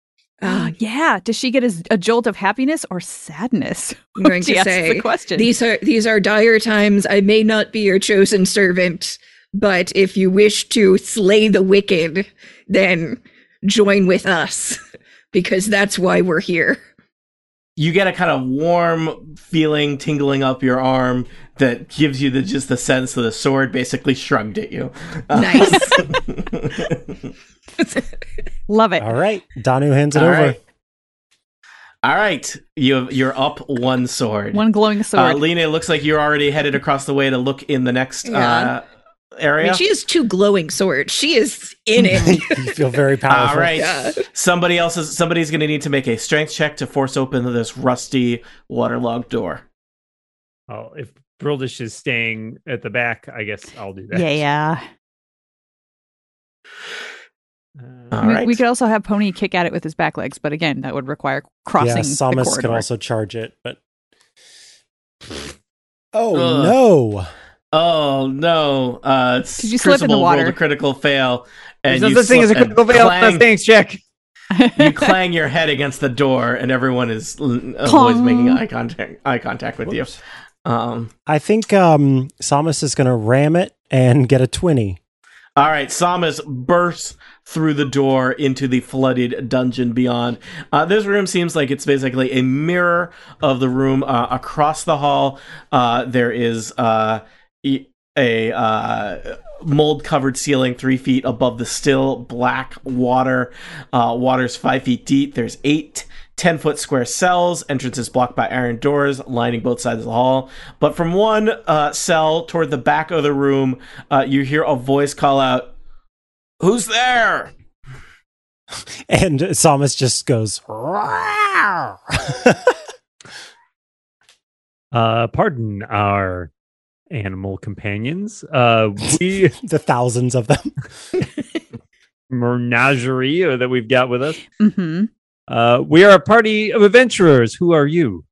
Ah, Um, yeah. Does she get a, a jolt of happiness or sadness? I'm going when she to asks say the question. These are these are dire times. I may not be your chosen servant, but if you wish to slay the wicked, then join with us because that's why we're here. You get a kind of warm feeling tingling up your arm that gives you the just the sense that the sword basically shrugged at you. Nice. Love it. All right, Danu hands it All over. right. All right, you have, you're up one sword. One glowing uh, sword. Lena, it looks like you're already headed across the way to look in the next uh, Yeah. I area. mean, she has two glowing swords. She is in it. You feel very powerful. All right. Yeah. Somebody else is somebody's going to need to make a strength check to force open this rusty, waterlogged door. Oh, if Brildish is staying at the back, I guess I'll do that. yeah, yeah. Uh, All we, right. we could also have Pony kick at it with his back legs, but again, that would require crossing Yeah, the Samus corridor. could also charge it, but oh Ugh. no! Oh no! Uh, it's 'Cause you slip in the Crucible water. rolled a critical fail, There's and no you such thing as a slip and critical fail. clang- Thanks, check. you clang your head against the door, and everyone is l- avoids Clong. making eye contact eye contact with Whoops. you. Um. I think um, Samus is going to ram it and get a twenty. All right, Samus bursts through the door into the flooded dungeon beyond. Uh, this room seems like it's basically a mirror of the room uh, across the hall. Uh, there is uh, e- a uh, mold-covered ceiling three feet above the still black water. Uh, water's five feet deep. There's eight ten-foot square cells. Entrance is blocked by iron doors lining both sides of the hall. But from one uh, cell toward the back of the room, uh, you hear a voice call out, "Who's there?" And Samus just goes, "Rawr!" Uh, pardon our animal companions. Uh, we the thousands of them. menagerie uh, that we've got with us. Mm-hmm. Uh, we are a party of adventurers. Who are you?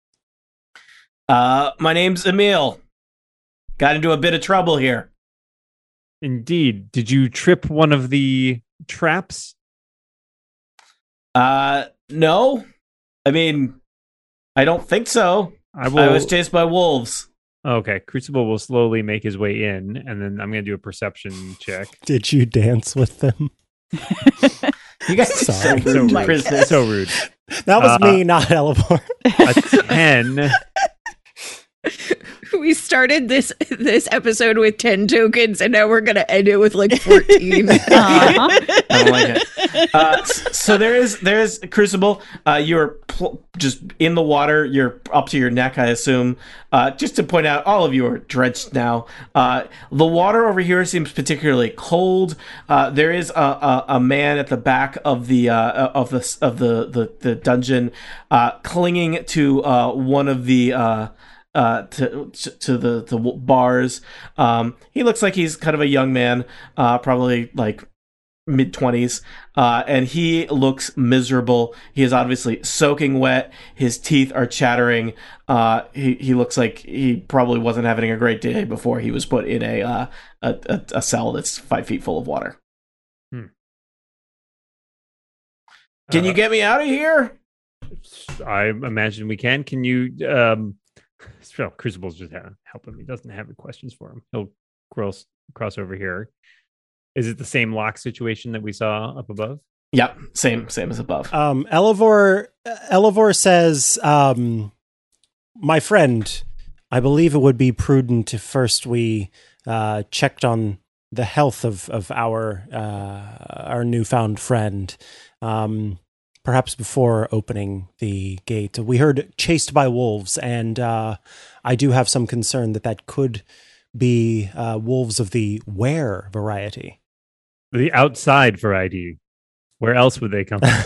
Uh, my name's Emil. Got into a bit of trouble here. Indeed. Did you trip one of the traps? Uh, no. I mean, I don't think so. I will. I was chased by wolves. Okay, Crucible will slowly make his way in, and then I'm going to do a perception check. Did you dance with them? You guys are so Sorry. So rude, rude. to prisoners. So rude. That was Uh, me, not Elevor. A ten. We started this this episode with ten tokens, and now we're gonna end it with like fourteen. Uh-huh. I don't like it. Uh, s- so there is there is Crucible. Uh, you're pl- just in the water. You're up to your neck, I assume. Uh, just to point out, all of you are drenched now. Uh, the water over here seems particularly cold. Uh, there is a, a, a man at the back of the uh, of the of the the, the dungeon, uh, clinging to uh, one of the. Uh, Uh, to to the the bars. Um, he looks like he's kind of a young man, uh, probably like mid twenties, uh, and he looks miserable. He is obviously soaking wet. His teeth are chattering. Uh, he he looks like he probably wasn't having a great day before he was put in a uh, a, a a cell that's five feet full of water. Hmm. Can Uh, you get me out of here? I imagine we can. Can you? Um, so Crucible's just ha- helping me. Doesn't have any questions for him. He'll cross cross over here. Is it the same lock situation that we saw up above? Yep, same same as above. Um, Elevor, Elevor says, um, my friend, I believe it would be prudent if first we uh, checked on the health of, of our uh, our newfound friend, um, perhaps before opening the gate. We heard chased by wolves, and uh, I do have some concern that that could be uh, wolves of the were variety. The outside variety. Where else would they come from?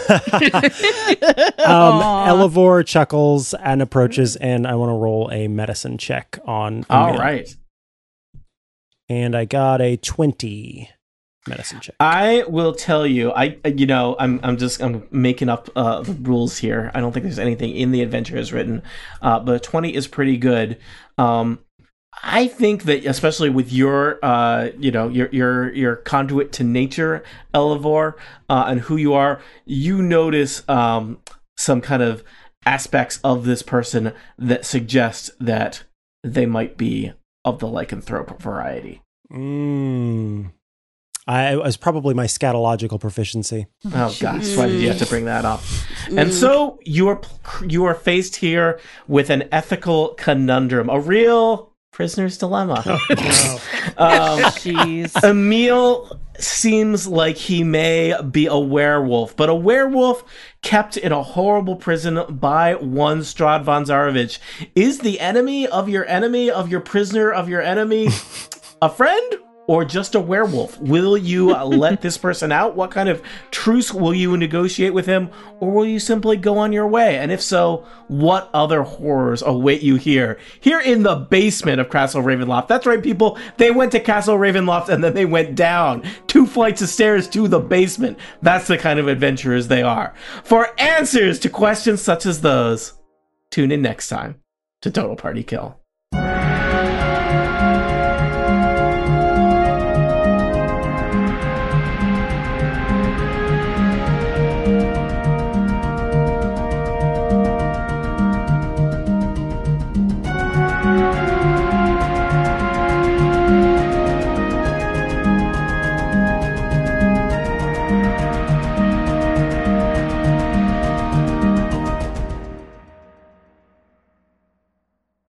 um, Elevor chuckles and approaches, and I want to roll a medicine check on. All Emil. right. And I got a twenty medicine check. I will tell you, I you know, I'm I'm just I'm making up uh, the rules here. I don't think there's anything in the adventure as written, uh, but twenty is pretty good. Um, I think that especially with your uh, you know, your your your conduit to nature, Elevor, uh, and who you are, you notice um, some kind of aspects of this person that suggest that they might be of the lycanthrope variety. Mm. I it was probably my scatological proficiency. Oh gosh, why did you have to bring that up? And so you are you are faced here with an ethical conundrum, a real prisoner's dilemma. um, Jeez. Emil seems like he may be a werewolf, but a werewolf kept in a horrible prison by one Strahd von Zarovich. Is the enemy of your enemy of your prisoner of your enemy a friend or just a werewolf? Will you let this person out? What kind of truce will you negotiate with him? Or will you simply go on your way? And if so, what other horrors await you here? Here in the basement of Castle Ravenloft. That's right, people. They went to Castle Ravenloft and then they went down two flights of stairs to the basement. That's the kind of adventurers they are. For answers to questions such as those, tune in next time to Total Party Kill.